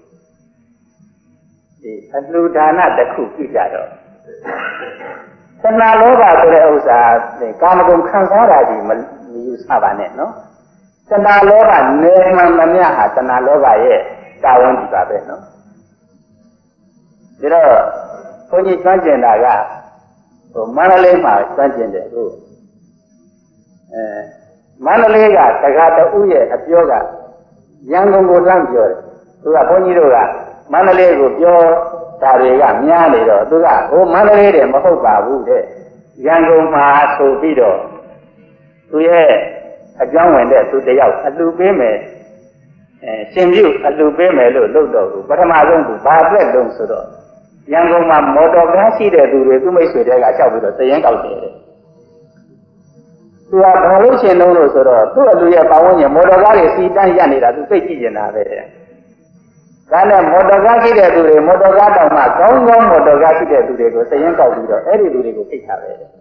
ဒီအလှူဒါနတစ်ခုပြုကြတော့တဏှာလောဘဆိုတဲ့ဥစ္စာကာမဂုဏ်ခံစားတာကြီးမယူဆပါနဲ့နော်တဏှာလောဘနယ်မှန်မမြဟာတဏှာလောဘရဲ့တာဝန်ကြီးပါပဲနော်ဒါတော့ဘုန်းကြီးကျွမ်းကျင်တာကဟိုမန္တလေးမှာကျွမ်းကျင်တယ်အခုအဲမန္တလေးကတခါတူရဲ့အပြောကရန်ကုန်ကိုလှမ်းပြောတယ်သူကဘုန်းကြီးတို့ကမန္တလေးကိုပြောတာတွေကများနေတော့သူကဟိုမန္တလေးတွေမဟုတ်ပါဘူးတဲ့ရန်ကုန်မှာဆိုပြီးတော့သူရဲ့အကြောင်းဝင်တဲ့သူတယောက်အလှူပေးမယ်အဲရှင်ပြုအလှူပေးမယ်လို့လုပ်တော့ဘူးပထမဆုံးသူဘာအတွက်တုံးဆိုတော့ရန်ကုန်မှာမော်တော်ကားရှိတဲ့သူတွေသူ့မိတ်ဆွေတွေကလျှောက်ပြီးတော့သရင်ကောက်တယ်တဲ့သူကဘာလို့ရှင်လုံးလို့ဆိုတော့သူ့အလူရဲ့ပတ်ဝန်းကျင်မော်တော်ကားတွေစီတန်းရက်နေတာသူသိကြည့်နေတာပဲတဲ့ဒါနဲ့မော်တော်ကားရှိတဲ့သူတွေမော်တော်ကားတောင်မှကောင်းကောင်းမော်တော်ကားရှိတဲ့သူတွေကိုသရင်ကောက်ပြီးတော့အဲ့ဒီသူတွေကိုဖိတ်ထားပဲတဲ့ဒါ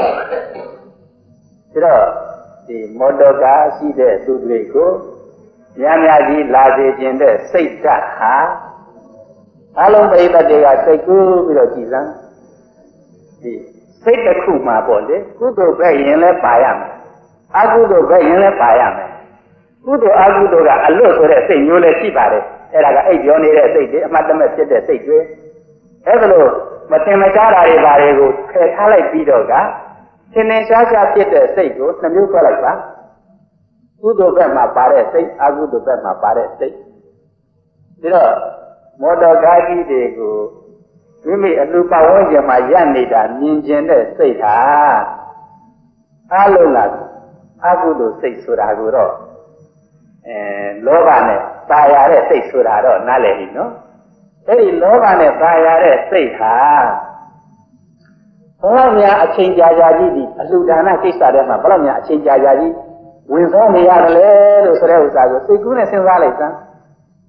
တော့ဒီမော်တော်ကားရှိတဲ့သူတွေကိုများများကြီးလာစေခြင်းတဲ့စိတ်ဓာတ်ဟာအလုံးပိဋကတွေကစိတ်ကူးပြီးတော့ကြည်စမ်းဒီစိတ်တစ်ခုမှာပေါ့လေကုသိုလ်ပဲရင်လည်းပါရမယ်အကုသိုလ်ပဲရင်လည်းပါရမယ်ကုသိုလ်အကုသိုလ်ကအလွတ်ဆိုတဲ့စိတ်မျိုးလည်းရှိပါတယ်အဲ့ဒါကအိပ်ပြောနေတဲ့စိတ်တွေအမှတ်တမဲ့ဖြစ်တဲ့စိတ်တွေအဲ့ဒါလို့မတင်မချတာတွေဘာတွေကိုဖယ်ထားလိုက်ပြီးတော့ကသင်္နေရှားရှားဖြစ်တဲ့စိတ်ကိုနှမျိုးခွဲလိုက်ပါကုသိုလ်ဘက်မှာပါတဲ့စိတ်အကုသိုလ်ဘက်မှာပါတဲ့စိတ်ဒါတော့မော်တော်ကားကြီးတွေကိုမိမိအလှပတ်ဝန်းကျင်မှာရပ်နေတာမြင်ကျင်တဲ့စိတ်ဟာအလုံးလားအကုသိုလ်စိတ်ဆိုတာကိုတော့အဲလောဘနဲ့ตายရတဲ့စိတ်ဆိုတာတော့နားလည်ပြီနော်အဲ့ဒီလောဘနဲ့ตายရတဲ့စိတ်ဟာဘယ်လောက်များအချိန်ကြာကြာကြီးဒီအလှဒါနကိစ္စတွေမှာဘယ်လောက်များအချိန်ကြာကြာကြီးဝင်စားနေရတယ်လေလို့ဆိုတဲ့ဥစ္စာကိုစိတ်ကူးနဲ့စဉ်းစားလိုက်စမ်း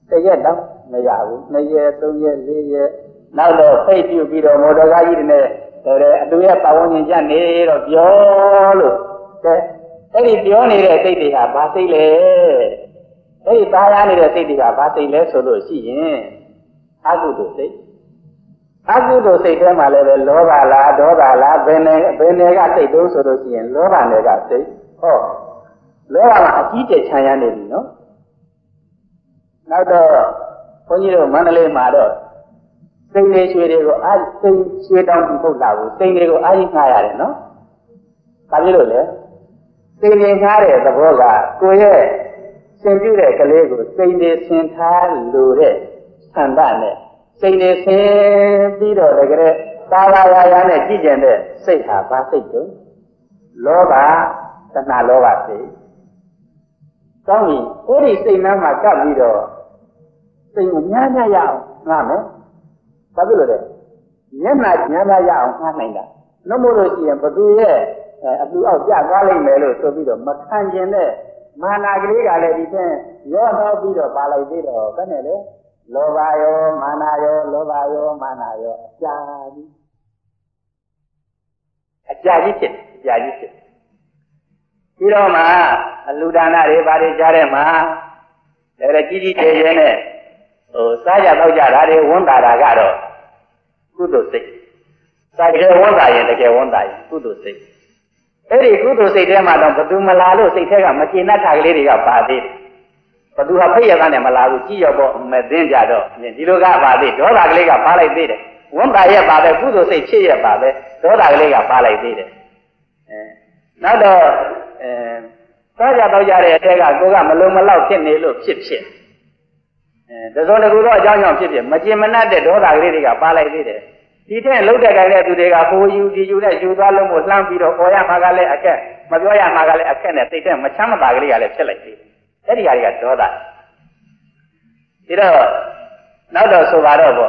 တစ်ရက်တော့မရဘူးနှစ်ရက်သုံးရက်လေးရက်နောက်တော့ဖိတ်ပြုပြီးတော့မော်တော်ကားကြီးတွေနဲ့အတူရဲ့ပတ်ဝန်းကျင်ကျနေတော့ပြောလို့တဲ့အဲ့ဒီပြောနေတဲ့စိတ်တွေဟာဘာစိတ်လဲအဲ့ဒီသားရနေတဲ့စိတ်တွေကဘာစိတ်လဲဆိုလို့ရှိရင်အကုသိုလ်စိတ်အကုသိုလ်စိတ်ထဲမှာလည်းပဲလောဘလားဒေါသလားဘယ်နဲ့ဘယ်နဲ့ကစိတ်တုံးဆိုလို့ရှိရင်လောဘနဲ့ကစိတ်ဟောလောဘမှာအကြီးကျယ်ခြံရနေပြီနော်နောက်တော့ဘုန်းကြီးတို့မန္တလေးမှာတော့စိတ်လေးရွှေတွေကိုအားစိတ်ရွှေတောင်းပြီးပုတ်လာဘူးစိတ်လေးကိုအားကြီးငှားရတယ်နော်ဒါဖြစ်လို့လေစိတ်လေးငှားတဲ့သဘောကကိုယ့်ရဲ့ရှင်ပြုတဲ့ကလေးကိုစိတ်လေးဆင်ထားလို့တဲ့ဆန္ဒနဲ့စိတ်လေးဆင်ပြီးတော့တကယ်သာသာရာရာနဲ့ကြည်ကျင်တဲ့စိတ်ဟာဘာစိတ်တုံးလောဘတဏှာလောဘစိတ်ကောင်းပြီအဲ့ဒီစိတ်နှမ်းမှာကပ်ပြီးတော့စိတ်ကိုများများရအောင်ငှားမယ်ဘာဖြစ်လို့လဲမျက်နှာများများရအောင်ငှားနိုင်တာနှမို့လို့ရှိရင်ဘသူရဲ့အပူအောက်ပြသွားလိမ့်မယ်လို့ဆိုပြီးတော့မခံကျင်တဲ့မာနာကလေးကလည်းဒီဖြင့်ရောနှောပြီးတော့ပါလိုက်သေးတော့ဘယ်နဲ့လဲလောဘရောမာနာရောလောဘရောမာနာရောအကြာကြီးအကြာကြီးဖြစ်အကြာကြီးဖြစ်ပြီးတော့မှအလူဒါနတွေဘာတွေကြားထဲမှာလည်းကြီးကြီးကျယ်ကျယ်နဲ့ဟိုစားကြတော့ကြတာတွေဝန်တာတာကတော့ကုသိုလ်စိတ်စားကြဝန်တာရင်တကယ်ဝန်တာရင်ကုသိုလ်စိတ်အဲ့ဒီကုသိုလ်စိတ်ထဲမှာတော့ဘသူမလာလို့စိတ်ထဲကမကျေနပ်တာကလေးတွေကပါသေးတယ်ဘသူဟာဖိတ်ရသားနဲ့မလာဘူးကြည့်ရပေါ့မသိကြတော့ဒီလိုကပါသေးဒေါသကလေးကပါလိုက်သေးတယ်ဝန်တာရဲ့ပါပဲကုသိုလ်စိတ်ဖြစ်ရပါပဲဒေါသကလေးကပါလိုက်သေးတယ်အဲနောက်တော့အဲစားကြတော့ကြတဲ့အထက်ကကိုကမလုံးမလောက်ဖြစ်နေလို့ဖြစ်ဖြစ်အဲတစုံတစ်ခုတော့အကြောင်းကြောင့်ဖြစ်ဖြစ်မကျေမနပ်တဲ့ဒေါသကလေးတွေကပါလိုက်သေးတယ်ဒီတဲ့လှုပ်တဲ့ကြိုင်တဲ့သူတွေကဟိုယူဒီယူနဲ့ယူသွားလို့မို့လှမ်းပြီးတော့ပေါ်ရမှာကလည်းအခက်မပြောရမှာကလည်းအခက်နဲ့စိတ်ထဲမချမ်းမသာကလေးကလည်းဖြစ်လိုက်သေးတယ်အဲ့ဒီဟာတွေကဒေါသဒီတော့နောက်တော့ဆိုပါတော့ပေါ့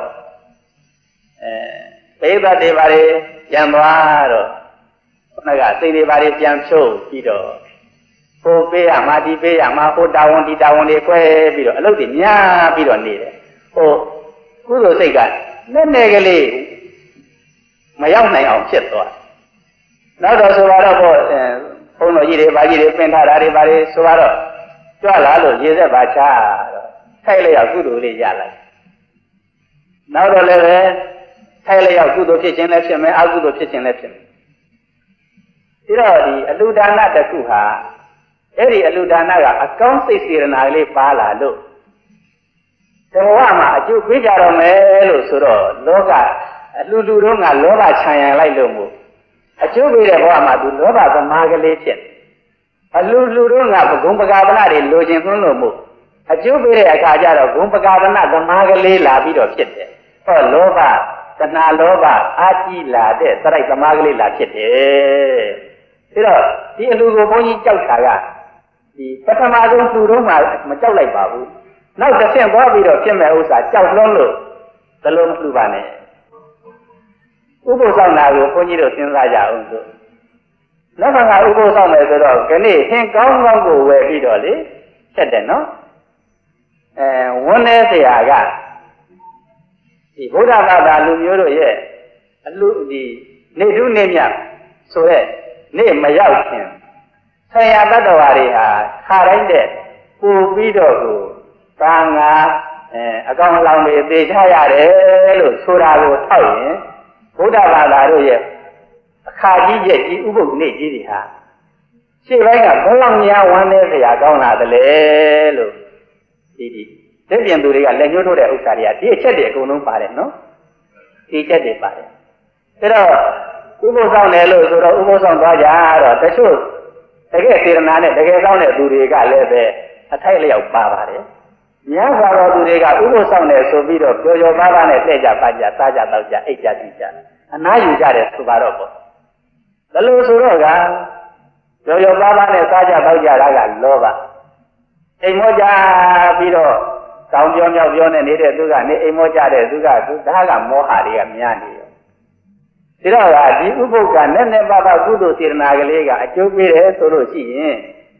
အဲဘိဗတ်တွေပါလေပြန်သွားတော့ခုနကစိတ်တွေပါလေပြန်ဖြုတ်ပြီးတော့ဟိုပေးရမှာဒီပေးရမှာဟိုတာဝန်ဒီတာဝန်တွေ꿰ပြီးတော့အလုပ်တွေများပြီးတော့နေတယ်ဟိုကုသိုလ်စိတ်ကနဲ့နဲ့ကလေးမရောက်နိုင်အောင်ဖြစ်သွားနောက်တော့ဆိုတော့ပေါ့ဘုန်းတော်ကြီးတွေဗာကြီးတွေပင်ထားတာတွေဗာတွေဆိုတော့ကြွလာလို့ရေဆက်ပါချတော့ထိုက်လျောက်ကုသိုလ်လေးရလိုက်နောက်တော့လည်းပဲထိုက်လျောက်ကုသိုလ်ဖြစ်ခြင်းလည်းဖြစ်မယ်အကုသိုလ်ဖြစ်ခြင်းလည်းဖြစ်မယ်ဒီတော့ဒီအလူဒါနတစ်ခုဟာအဲ့ဒီအလူဒါနကအကောင်းစိတ်စေတနာလေးပါလာလို့ဘဝမှာအကျိုးပေးကြတော့မယ်လို့ဆိုတော့လောကအလူလူတို့ကလောဘခြံရံလိုက်လို့မို့အကျိုးပေးတဲ့ဘဝမှာသူလောဘသမားကလေးဖြစ်အလူလူတို့ကဘဂုံပကာဒနာတွေလိုချင်သွန်းလို့မို့အကျိုးပေးတဲ့အခါကျတော့ဂုံပကာဒနာသမားကလေးလာပြီးတော့ဖြစ်တယ်ဟောလောဘတဏှာလောဘအာကြီးလာတဲ့စရိုက်သမားကလေးလာဖြစ်တယ်ဒါတော့ဒီအလူကိုဘုန်းကြီးကြောက်တာကဒီပထမဆုံးသူတို့မှမကြောက်လိုက်ပါဘူးနောက်တစ်ဆင့်သွားပြီးတော့ဖြစ်မဲ့ဥစ္စာကြောက်လွန်းလို့သလုံးမလှူပါနဲ့ဥပုသ်ဆောင်တာကိုဘုန်းကြီးတို့စဉ်းစားကြအောင်လို့နောက်မှကဥပုသ်ဆောင်မယ်ဆိုတော့ခဏဟင်းကောင်းကောင်းကိုဝယ်ပြီးတော့လေချက်တယ်နော်အဲဝန်းနေเสียကဒီဗုဒ္ဓဘာသာလူမျိုးတို့ရဲ့အလူဒီနေထုနေမြဆိုတဲ့နေ့မရောက်ခင်ဆရာတတ္တဝါတွေဟာခါတိုင်းတဲ့ပူပြီးတော့ကိုကာငါအဲအကောင်အလောင်တွေသေချရတယ်လို့ဆိုတာကိုထောက်ရင်ဗုဒ္ဓဘာသာတို့ရဲ့အခါကြီးရဲ့ဒီဥပုသ်နေ့ကြီးတွေဟာရှေ့ပိုင်းကဘယ်လောက်များဝမ်းနေเสียကောင်းလာတယ်လေလို့ဒီဒီလက်ပြင်သူတွေကလက်ညှိုးထိုးတဲ့ဥစ္စာတွေကဒီအချက်တွေအကုန်လုံးပါတယ်နော်ဒီချက်တွေပါတယ်ဒါတော့ဥပုသ်ဆောင်တယ်လို့ဆိုတော့ဥပုသ်ဆောင်သွားကြတော့တချို့တကယ်စေတနာနဲ့တကယ်ကောင်းတဲ့သူတွေကလည်းပဲအထိုက်လျောက်ပါပါတယ်များစွာသောသူတွေကဥပုသ်ဆောင်တယ်ဆိုပြီးတော့ပျော်ပျော်ပါးပါးနဲ့လှည့်ကြပါကြစားကြတောက်ကြအိတ်ကြကြည့်ကြအနားယူကြတယ်ဆိုပါတော့ပေါ့ဒါလို့ဆိုတော့ကပျော်ပျော်ပါးပါးနဲ့စားကြတောက်ကြတာကလောဘအိမ်မောကြပြီးတော့တောင်ပြောမြောက်ပြောနဲ့နေတဲ့သူကနေအိမ်မောကြတဲ့သူကသူဒါကမောဟတွေကများနေရောဒီတော့ကဒီဥပုသ်ကနဲ့နဲ့ပါပါကုသိုလ်စေတနာကလေးကအကျိုးပေးတယ်ဆိုလို့ရှိရင်ပ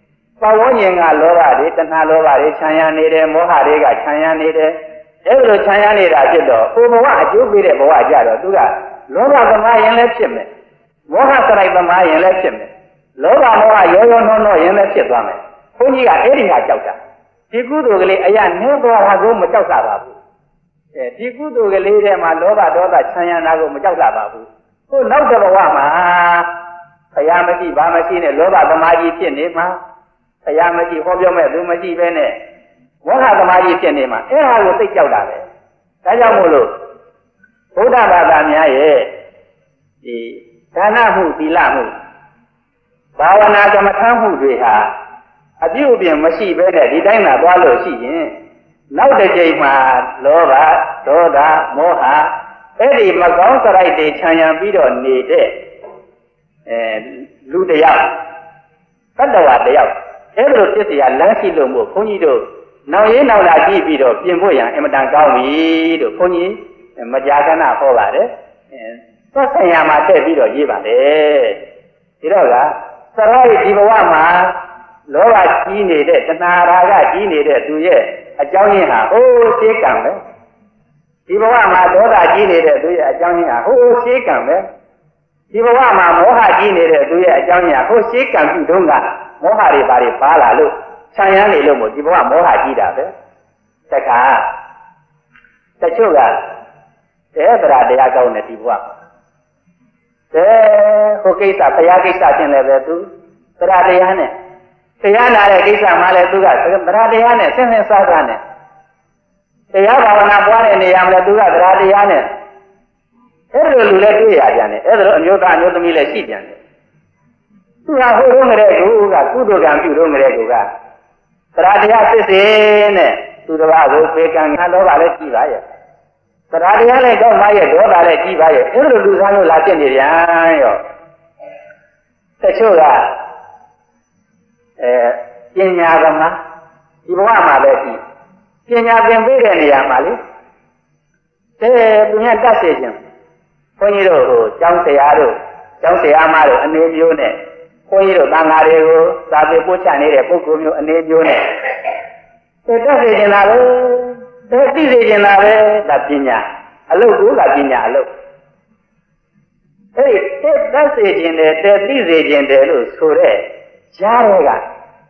ဝန်းကျင်ကလောဘတွေတဏှာလောဘတွေခြံရနေတယ်မောဟတွေကခြံရနေတယ်အဲ့လိုခြံရနေတာဖြစ်တော့ဟိုဘဝအကျိုးပေးတဲ့ဘဝကြတော့သူကလောဘသမားရင်လည်းဖြစ်မယ်မောဟစရိုက်သမားရင်လည်းဖြစ်မယ်လောဘမောဟရောရောနှောနှောရင်လည်းဖြစ်သွားမယ်ဘုန်းကြီးကအဲ့ဒီဟာကြောက်တာဒီကုသိုလ်ကလေးအရာနှဲသွားတာကိုမကြောက်တာပါဘူးအဲဒီကုသိုလ်ကလေးထဲမှာလောဘဒေါသခြံရနာကိုမကြောက်တာပါဘူးဟိုနောက်တစ်ဘဝမှာဘုရားမရှိဘာမရှိနဲ့လောဘသမားကြီးဖြစ်နေမှာဘုရားမရှိဟောပြောမဲ့သူမရှိပဲနဲ့မောဟသမားကြီးဖြစ်နေမှာအဲ့ဒါကိုသိကြောက်တာပဲဒါကြောင့်မို့လို့ဘုရားဘာသာများရဲ့ဒီဒါနမှုသီလမှုဘာဝနာကမ္မထမှုတွေဟာအပြုအပြင်မရှိပဲနဲ့ဒီတိုင်းသာသွားလို့ရှိရင်နောက်တစ်ကြိမ်မှာလောဘဒေါသမောဟအဲ့ဒီမကောင်းစရိုက်တွေခြံရံပြီးတော့နေတဲ့အဲလူတယောက်တတ္တဝါတယောက်အဲ့လိုဖြစ်เสียလမ်းရှိလို့မို့ဘုန်းကြီးတို့နောက်ရေးနောက်လာကြည့်ပြီးတော့ပြင်ဖို့ရန်အင်မတန်ကောင်းပြီလို့ဘုန်းကြီးမကြာခဏဟောပါတယ်အဲသက်ဆိုင်ရာမှာတက်ပြီးတော့ရေးပါတယ်ဒီတော့ကစရိုက်ဒီဘဝမှာလောဘကြီးနေတဲ့တဏှာရာဂကြီးနေတဲ့သူရဲ့အကြောင်းရင်းဟာဟိုးရှင်းကံပဲဒီဘဝမှာဒေါသကြီးနေတဲ့သူရဲ့အကြောင်းရင်းဟာဟိုးရှင်းကံပဲဒီဘဝမှာမောဟကြီးနေတဲ့သူရဲ့အကြောင်းရင်းဟာဟိုးရှင်းကံပြုတုန်းကမောဟတွေဘာတွေပါလာလို့ခြံရမ်းနေလို့မို့ဒီဘဝမောဟကြီးတာပဲတခါတချို့ကတဲ့သရတရားကောင်းတဲ့ဒီဘဝတဲ့ဟိုကိစ္စဘုရားကိစ္စချင်းလည်းပဲသူသရတရားနဲ့တရားနာတဲ့ကိစ္စမှလည်းသူကသရတရားနဲ့ဆင်းဆင်းစားစားနဲ့တရားဘာဝနာပွားတဲ့နေရာမှာလည်းသူကသရတရားနဲ့အဲ့လိုလူလည်းတွေ့ရပြန်တယ်အဲ့လိုအမျိုးသားအမျိုးသမီးလည်းရှိပြန်တယ်သူကဟိုတုန်းကတည်းကကုသိုလ်ကံပြုတုန်းကတည်းကသရတရားစစ်စင်နဲ့သူတစ်ပါးကိုပေကံငါလောဘလည်းကြည်ပါရဲ့သရတရားလည်းတော့မရဲ့ဒေါသလည်းကြည်ပါရဲ့အဲ့လိုလူသားလို့လာပြနေပြန်ရောတချို့ကအဲပညာသမားဒီဘဝမှာပဲကြည်ပညာသင်ပေးတဲ့နေရာမှာလေတဲ့သူများတတ်စေခြင်းဘုန်းကြီးတို့ဟိုကျောင်းဆရာတို့ကျောင်းဆရာမတို့အနေမျိုးနဲ့ဘုန်းကြီးတို့သံဃာတွေကိုသာပေပို့ချနေတဲ့ပုဂ္ဂိုလ်မျိုးအနေမျိုးနဲ့တဲ့တတ်စေခြင်းလားပဲတဲ့သိစေခြင်းလားပဲဒါပညာအလုပ်ကိုကပညာအလုပ်အဲ့ဒီတဲ့တတ်စေခြင်းနဲ့တဲ့သိစေခြင်းတယ်လို့ဆိုတဲ့ကြားရဲက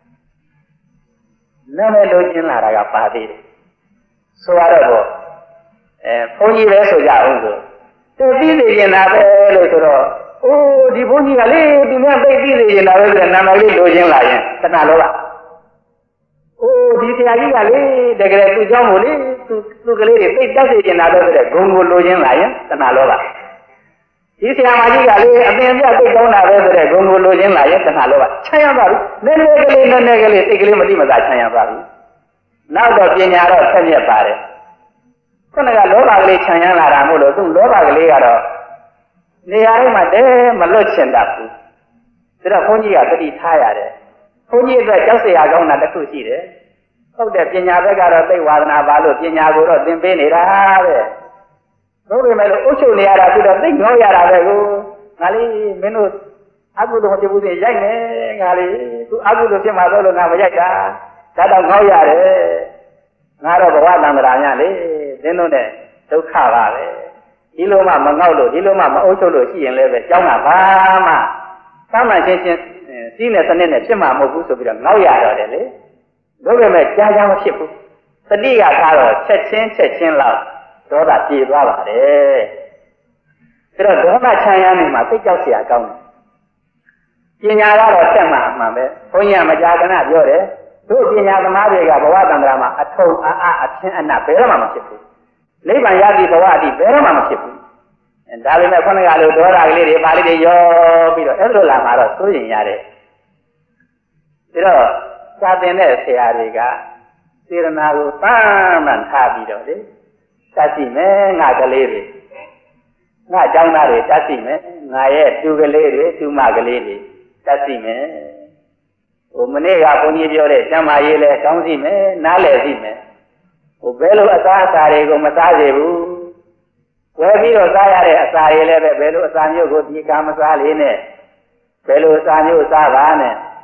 နာမည်လိုချင်လာတာကပါသေးတယ်ဆိုရတော့အဲဘုန်းကြီးပဲဆိုကြအောင်ဆိုတဲ့သိစေခြင်းလားပဲလို့ဆိုတော့အိုးဒီဘုန်းကြီးကလေသူများသိသိစေခြင်းလားပဲဆိုတော့နာမည်လေးလိုချင်လာရင်တဏှာလောဘအိုးဒီဆရာကြီးကလေတကယ်သူเจ้าမို့လေသူသူကလေးတွေသိတတ်စေခြင်းလားပဲဆိုတော့ဂုံကိုလိုချင်လာရင်တဏှာလောဘဒီဆရာမကြီးကလေအပင်ပြသိကောင်းတာပဲဆိုတဲ့ဂုံကိုလိုချင်လာရင်တဏှာလောဘခြံရပါဘူးနည်းနည်းကလေးနည်းနည်းကလေးသိကလေးမသိမသာခြံရပါဘူးနောက်တော့ပညာတော့ဆက်မြက်ပါတယ်ခုနကလောဘကလေးခြံရလာတာမို့လို့သူလောဘကလေးကတော့နေရာတိုင်းမှာတဲမလွတ်ချင်တတ်ဘူးဒါတော့ဘုန်းကြီးကတတိထားရတယ်ဘုန်းကြီးအတွက်ကြောက်စရာကောင်းတာတစ်ခုရှိတယ်ဟုတ်တယ်ပညာဘက်ကတော့သိဝါဒနာပါလို့ပညာကိုတော့သင်ပေးနေတာတဲ့တို့ပေမဲ့လို့အုပ်ချုပ်နေရတာပြီးတော့သိငေါရတာပဲကိုငါလေးမင်းတို့အကုသိုလ်ဖြစ်ဘူးစီရိုက်နေငါလေးသူအကုသိုလ်ဖြစ်မှာတော့လို့ငါမရိုက်တာဒါတော့ငေါရတယ်ငါတော့ဘဝတန္တရာများလေသင်တို့နဲ့ဒုက္ခပါပဲဒီလိုမှမငေါလို့ဒီလိုမှမအုပ်ချုပ်လို့ရှိရင်လည်းပဲကြောင်းတာဘာမှသာမန်ချင်းချင်းစီးနဲ့စနစ်နဲ့ဖြစ်မှာမဟုတ်ဘူးဆိုပြီးတော့ငေါရတော့တယ်လေတို့ပေမဲ့ကြားကြားမဖြစ်ဘူးတတိယထားတော့ချက်ချင်းချက်ချင်းလောက်ဒေါသပြေသွားပါတယ်ဒါတော့ဒေါသချမ်းရမ်းနေမှာသိကြောက်เสียကောင်းတယ်ပညာကတော့တက်မှာအမှန်ပဲဘုန်းကြီးကမကြာခဏပြောတယ်တို့ပညာသမားတွေကဘဝတန္တရာမှာအထုံအာအအချင်းအနဘယ်တော့မှမဖြစ်ဘူးနိဗ္ဗာန်ရပြီဘဝအတိဘယ်တော့မှမဖြစ်ဘူးဒါပေမဲ့ခုနကလိုဒေါသကလေးတွေပါဠိတွေရောပြီးတော့အဲ့လိုလာမှာတော့စိုးရင်ရတယ်ဒါတော့စာသင်တဲ့ဆရာတွေကစေရနာကိုတမ်းမှန်ထားပြီးတော့လေတတ်စီမယ်ငါကလေးတွေငါเจ้าသားတွေတတ်စီမယ်ငါရဲ့တူကလေးတွေတူမကလေးတွေတတ်စီမယ်ဟိုမနေ့ကဘုန်းကြီးပြောတဲ့ကျမ်းမာရေးလဲကောင်းစီမယ်နားလည်စီမယ်ဟိုဘယ်လိုအစားအစာတွေကိုမစားစေဘူးဝယ်ပြီးတော့စားရတဲ့အစာတွေလည်းပဲဘယ်လိုအစာမျိုးကိုဒီကမစားလေးနဲ့ဘယ်လိုအစာမျိုးစားပါနဲ့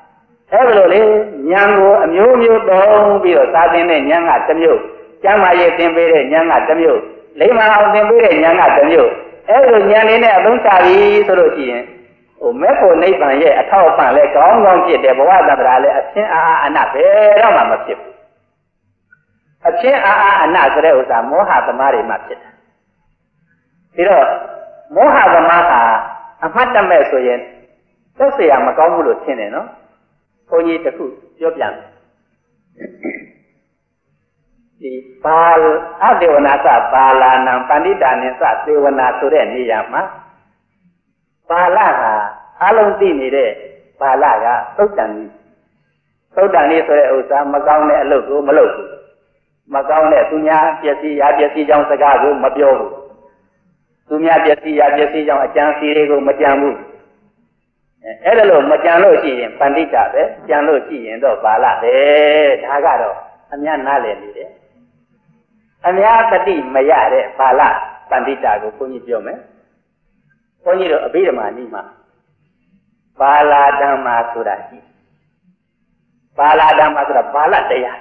အဲ့လိုလေဉာဏ်ကိုအမျိုးမျိုးသုံးပြီးတော့သာသင်တဲ့ဉာဏ်ကတစ်မျိုးကျမ်းမာရေးသင်ပေးတဲ့ဉာဏ်ကတစ်မျိုးလိမ္မာအောင်သင်ပေးတဲ့ဉာဏ်ကတစ်မျိုးအဲ့လိုဉာဏ်လေးနဲ့အသုံးချပြီးဆိုလို့ရှိရင်ဟိုမေဖို့နိဗ္ဗာန်ရဲ့အထောက်အပံ့လဲကောင်းကောင်းဖြစ်တယ်ဘဝတပ္ပရာလဲအချင်းအာအာအနဘယ်တော့မှမဖြစ်ဘူးအချင်းအာအာအနဆိုတဲ့ဥစ္စာမောဟသမားတွေမှဖြစ်တယ်ပြီးတော့မောဟသမားဟာအမှတ်တမဲ့ဆိုရင်သက်เสียမကောင်းဘူးလို့ထင်တယ်နော်ဘုန်းကြီးတခုပြောပြမယ်ဒီဘာအဒေဝနာသဘာလာနံပဏိတာနိသသေဝနာဆိုတဲ့နေရာမှာဘာလဟာအလုံးသိနေတဲ့ဘာလကသုတ်တန်ကြီးသုတ်တန်ကြီးဆိုတဲ့ဥစ္စာမကောင်းတဲ့အလုပ်ကိုမလုပ်ဘူးမကောင်းတဲ့သူများပျက်စီးရာပျက်စီးကြောင်းစကားကိုမပြောဘူးသူများပျက်စီးရာပျက်စီးကြောင်းအကြံစီတွေကိုမကြံဘူးအဲ့ဒါလို့မကြံလို့ရှိရင်ပဏိတာပဲကြံလို့ရှိရင်တော့ဘာလပဲဒါကတော့အများနားလည်နေတယ်အများတတိမရတဲ့ဘာလပဏိတာကိုဘုန်းကြီးပြောမယ်ဘုန်းကြီးတို့အဘိဓမ္မာနည်းမှာဘာလာဓမ္မာဆိုတာရှိဘာလာဓမ္မာဆိုတာဘာလတရား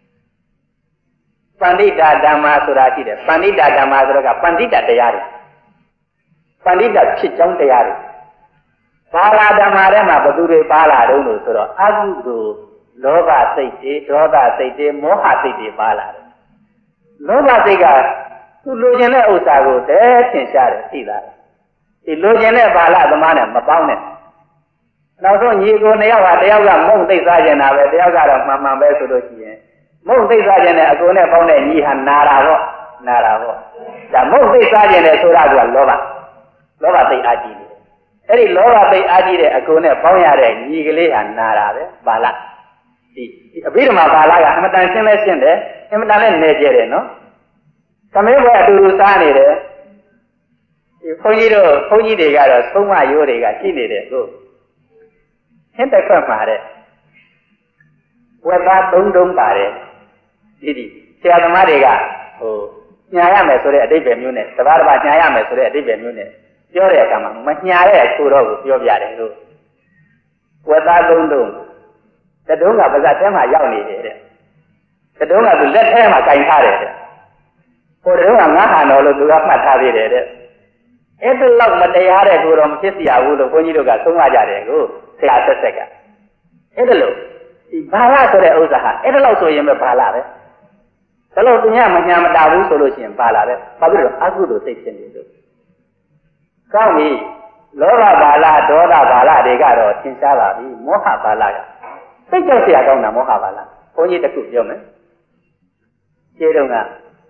ပဏိတာဓမ္မာဆိုတာရှိတယ်ပဏိတာဓမ္မာဆိုတာကပဏိတာတရားတွေပဏိတာဖြစ်ကြောင်းတရားတွေဘာလာဓမ္မာထဲမှာဘယ်သူတွေပါလာတုံးလို့ဆိုတော့အကုသိုလ်လောဘစိတ်တွေဒေါသစိတ်တွေမောဟစိတ်တွေပါလာတယ်လောဘစိတ်ကသူလိုချင်တဲ့ဥစ္စာကိုတည်းထင်ရှားတယ်သိတာဒီလိုချင်တဲ့ဘာလာသမားနဲ့မပေါင်းနဲ့နောက်ဆုံးညီကိုနှစ်ယောက်ဟာတယောက်ကမုံသိစားကျင်တာပဲတယောက်ကတော့မှန်မှန်ပဲဆိုလို့ရှိရင်မုံသိစားကျင်တဲ့အကိုနဲ့ပေါင်းတဲ့ညီဟာနာတာပေါ့နာတာပေါ့ဒါမုံသိစားကျင်တဲ့ဆိုတာကလောဘလောဘသိအားကြီးတယ်အဲ့ဒီလောဘသိအားကြီးတဲ့အကိုနဲ့ပေါင်းရတဲ့ညီကလေးဟာနာတာပဲဘာလာဒီအဘိဓမ္မာဘာလာကအမတန်ရှင်းလဲရှင်းတယ်အမတန်လည်းနေကျတယ်နော်သမင်းဘွယ်အတူတူစားနေတယ်ဒီဘုန်းကြီးတို့ဘုန်းကြီးတွေကတော့သုံးမရိုးတွေကရှိနေတယ်ကိုဟင်းတစ်ခွက်မှာတဲ့ဝက်သားသုံးတုံးပါတယ်ဒီဒီဆရာသမားတွေကဟိုညာရမယ်ဆိုတဲ့အတိတ်ပဲမျိုးနဲ့တပါးတပါးညာရမယ်ဆိုတဲ့အတိတ်ပဲမျိုးနဲ့ပြောတဲ့အခါမှာမညာတဲ့ဆိုတော့ကိုပြောပြတယ်လို့ဝက်သားသုံးတုံးတတုံးကပါဇက်ထဲမှာရောက်နေတယ်တဲ့တတုံးကသူလက်ထဲမှာကင်ထားတယ်တဲ့ဟိုတတုံးကငါးဟာတော်လို့သူကမှတ်ထားသေးတယ်တဲ့အဲ့ဒီလောက်မတရားတဲ့ကိုတော့မဖြစ်စီရဘူးလို့ဘုန်းကြီးတို့ကသုံးရကြတယ်ကိုဆရာဆက်ဆက်ကအဲ့ဒါလို့ဒီဘာလာဆိုတဲ့ဥစ္စာဟာအဲ့ဒါလောက်ဆိုရင်ပဲဘာလာပဲဒါလို့သူညမညာမတာဘူးဆိုလို့ရှိရင်ဘာလာပဲဘာဖြစ်လို့အကုသိုလ်စိတ်ဖြစ်နေလို့ကောင်းပြီလောဘဘာလာဒေါသဘာလာတွေကတော့သင်ရှားပါပြီမောဟဘာလာကစိတ်ကြောက်เสียကောင်းတာမောဟဘာလာဘုန်းကြီးတခုပြောမယ်ခြေတုံးက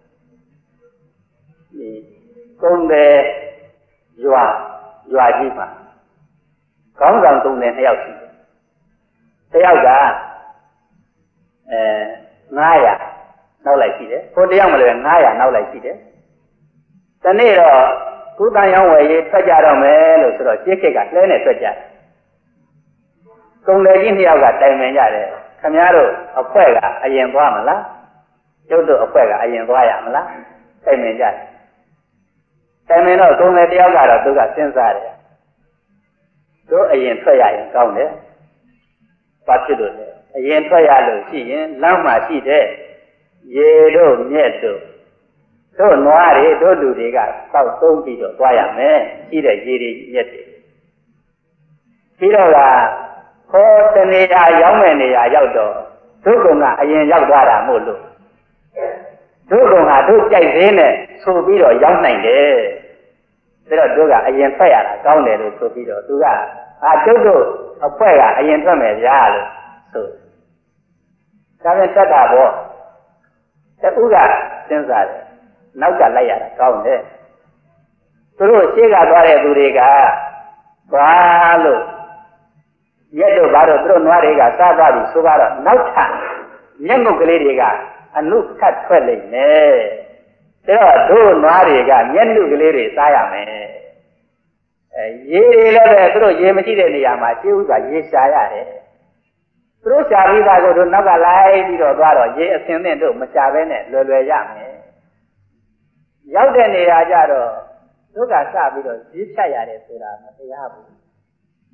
ဒီကုန်းတယ်ရွာရွာကြီးမှာခေါင်းဆောင်သုံးတယ်နှစ်ယောက်ရှိတယ်တယောက်ကအဲငါးရာနောက်လိုက်ရှိတယ်ကိုတယောက်မလဲငါးရာနောက်လိုက်ရှိတယ်တနေ့တော့ကုသရောင်းဝယ်ရေးထွက်ကြတော့မယ်လို့ဆိုတော့ရှင်းခက်ကလဲနဲ့ထွက်ကြတယ်ကုံလေကြီးနှစ်ယောက်ကတိုင်ပင်ကြတယ်ခင်ဗျားတို့အဖွဲ့ကအရင်သွားမလားကျုပ်တို့အဖွဲ့ကအရင်သွားရမလားတိုင်ပင်ကြတယ်တိုင်ပင်တော့ကုံလေတယောက်ကတော့သူကစဉ်းစားတယ်တို့အရင်ထွက်ရရင်ကောင်းတယ်ဘာဖြစ်လို့လဲအရင်ထွက်ရလို့ရှိရင်လမ်းမှာရှိတဲ့ရေတို့မြက်တို့တို့နွားတွေတို့လူတွေကစောက်သုံးပြီးတော့သွားရမယ်ရှိတဲ့ရေတွေမြက်တွေပြီးတော့ကခေါ်တနေရာရောက်မဲ့နေရာရောက်တော့တို့ကုံကအရင်ရောက်သွားတာမို့လို့တို့ကုံကတို့ကြိုက်သေးနဲ့ဆိုပြီးတော့ရောက်နိုင်တယ်ဒါတော့တို့ကအရင်ထွက်ရတာကောင်းတယ်လို့ဆိုပြီးတော့သူကအာကျုပ်တို့အဖွဲ့ကအရင်ထွက်မယ်ဗျာလို့ဆိုဒါပြန်တက်တာပေါ့တူကစဉ်းစားတယ်နောက်ကလိုက်ရတာကောင်းတယ်သူတို့ရှေ့ကသွားတဲ့သူတွေကဘာလို့ရက်တို့ဘာလို့သူတို့နွားတွေကစားသွားပြီဆိုတော့နောက်ထပ်မျက်ငုတ်ကလေးတွေကအနုခတ်ထွက်လိမ့်မယ်ဒါတော့တို့နွားတွေကမျက်နှုတ်ကလေးတွေစားရမယ်အဲရေတွေလည်းပဲသူတို့ရေမရှိတဲ့နေရာမှာရှင်းဥစွာရေရှာရတယ်သူတို့ရှာပြီးသားကိုတို့နောက်ကလိုက်ပြီးတော့သွားတော့ရေအစင်းနဲ့တို့မရှာဘဲနဲ့လွယ်လွယ်ရမယ်ရောက်တဲ့နေရာကျတော့တို့ကစပြီးတော့ရေဖြတ်ရတယ်ဆိုတာမတရားဘူး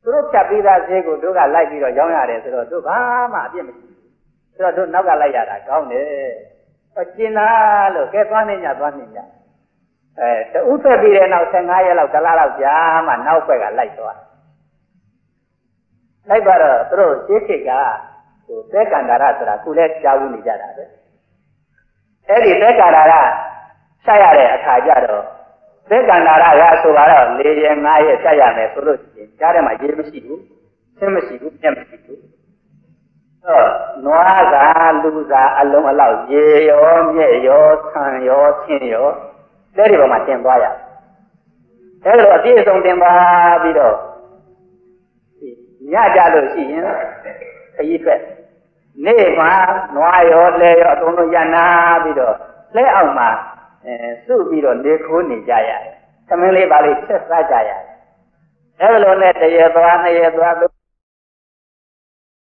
သူတို့ဖြတ်ပြီးသားဈေးကိုတို့ကလိုက်ပြီးတော့ရောင်းရတယ်ဆိုတော့တို့ဘာမှအပြစ်မရှိဘူးဆိုတော့တို့နောက်ကလိုက်ရတာကောင်းတယ်အကျဉ်းသားလို့ကဲသွားနေညသွားနေညအဲတူးထွက်ပြီးတဲ့နောက်ဆယ်ငါးရက်လောက်တစ်လလောက်ကြာမှနောက်ဘက်ကလိုက်သွားလိုက်သွားတော့သူတို့ရှေးခေတ်ကဟိုသဲကန္တာရဆိုတာခုလဲကြားဘူးနေကြတာပဲအဲ့ဒီသဲကန္တာရဆက်ရတဲ့အခါကျတော့သဲကန္တာရကဆိုတော့၄ရက်၅ရက်ဆက်ရမယ်ဆိုလို့ရှိရင်ကြားထဲမှာရေးမရှိဘူးဆင်းမရှိဘူးပြက်မရှိဘူးတော့နွားစာလူစာအလုံးအလောက်ရေရောမြက်ရောဆံရောချင်းရောလက်တွေပေါ်မှာတင်သွားရအဲ့လိုအပြည့်အစုံတင်ပါပြီးတော့ညကြလို့ရှိရင်ခရီးထွက်နေ့မှာနွားရောလဲရောအကုန်လုံးရနာပြီးတော့လဲအောင်မှာအဲစုပြီးတော့နေခိုးနေကြရတယ်သမင်းလေးပါလေးချက်စားကြရတယ်အဲ့လိုနဲ့တရေသွားနှစ်ရေသွား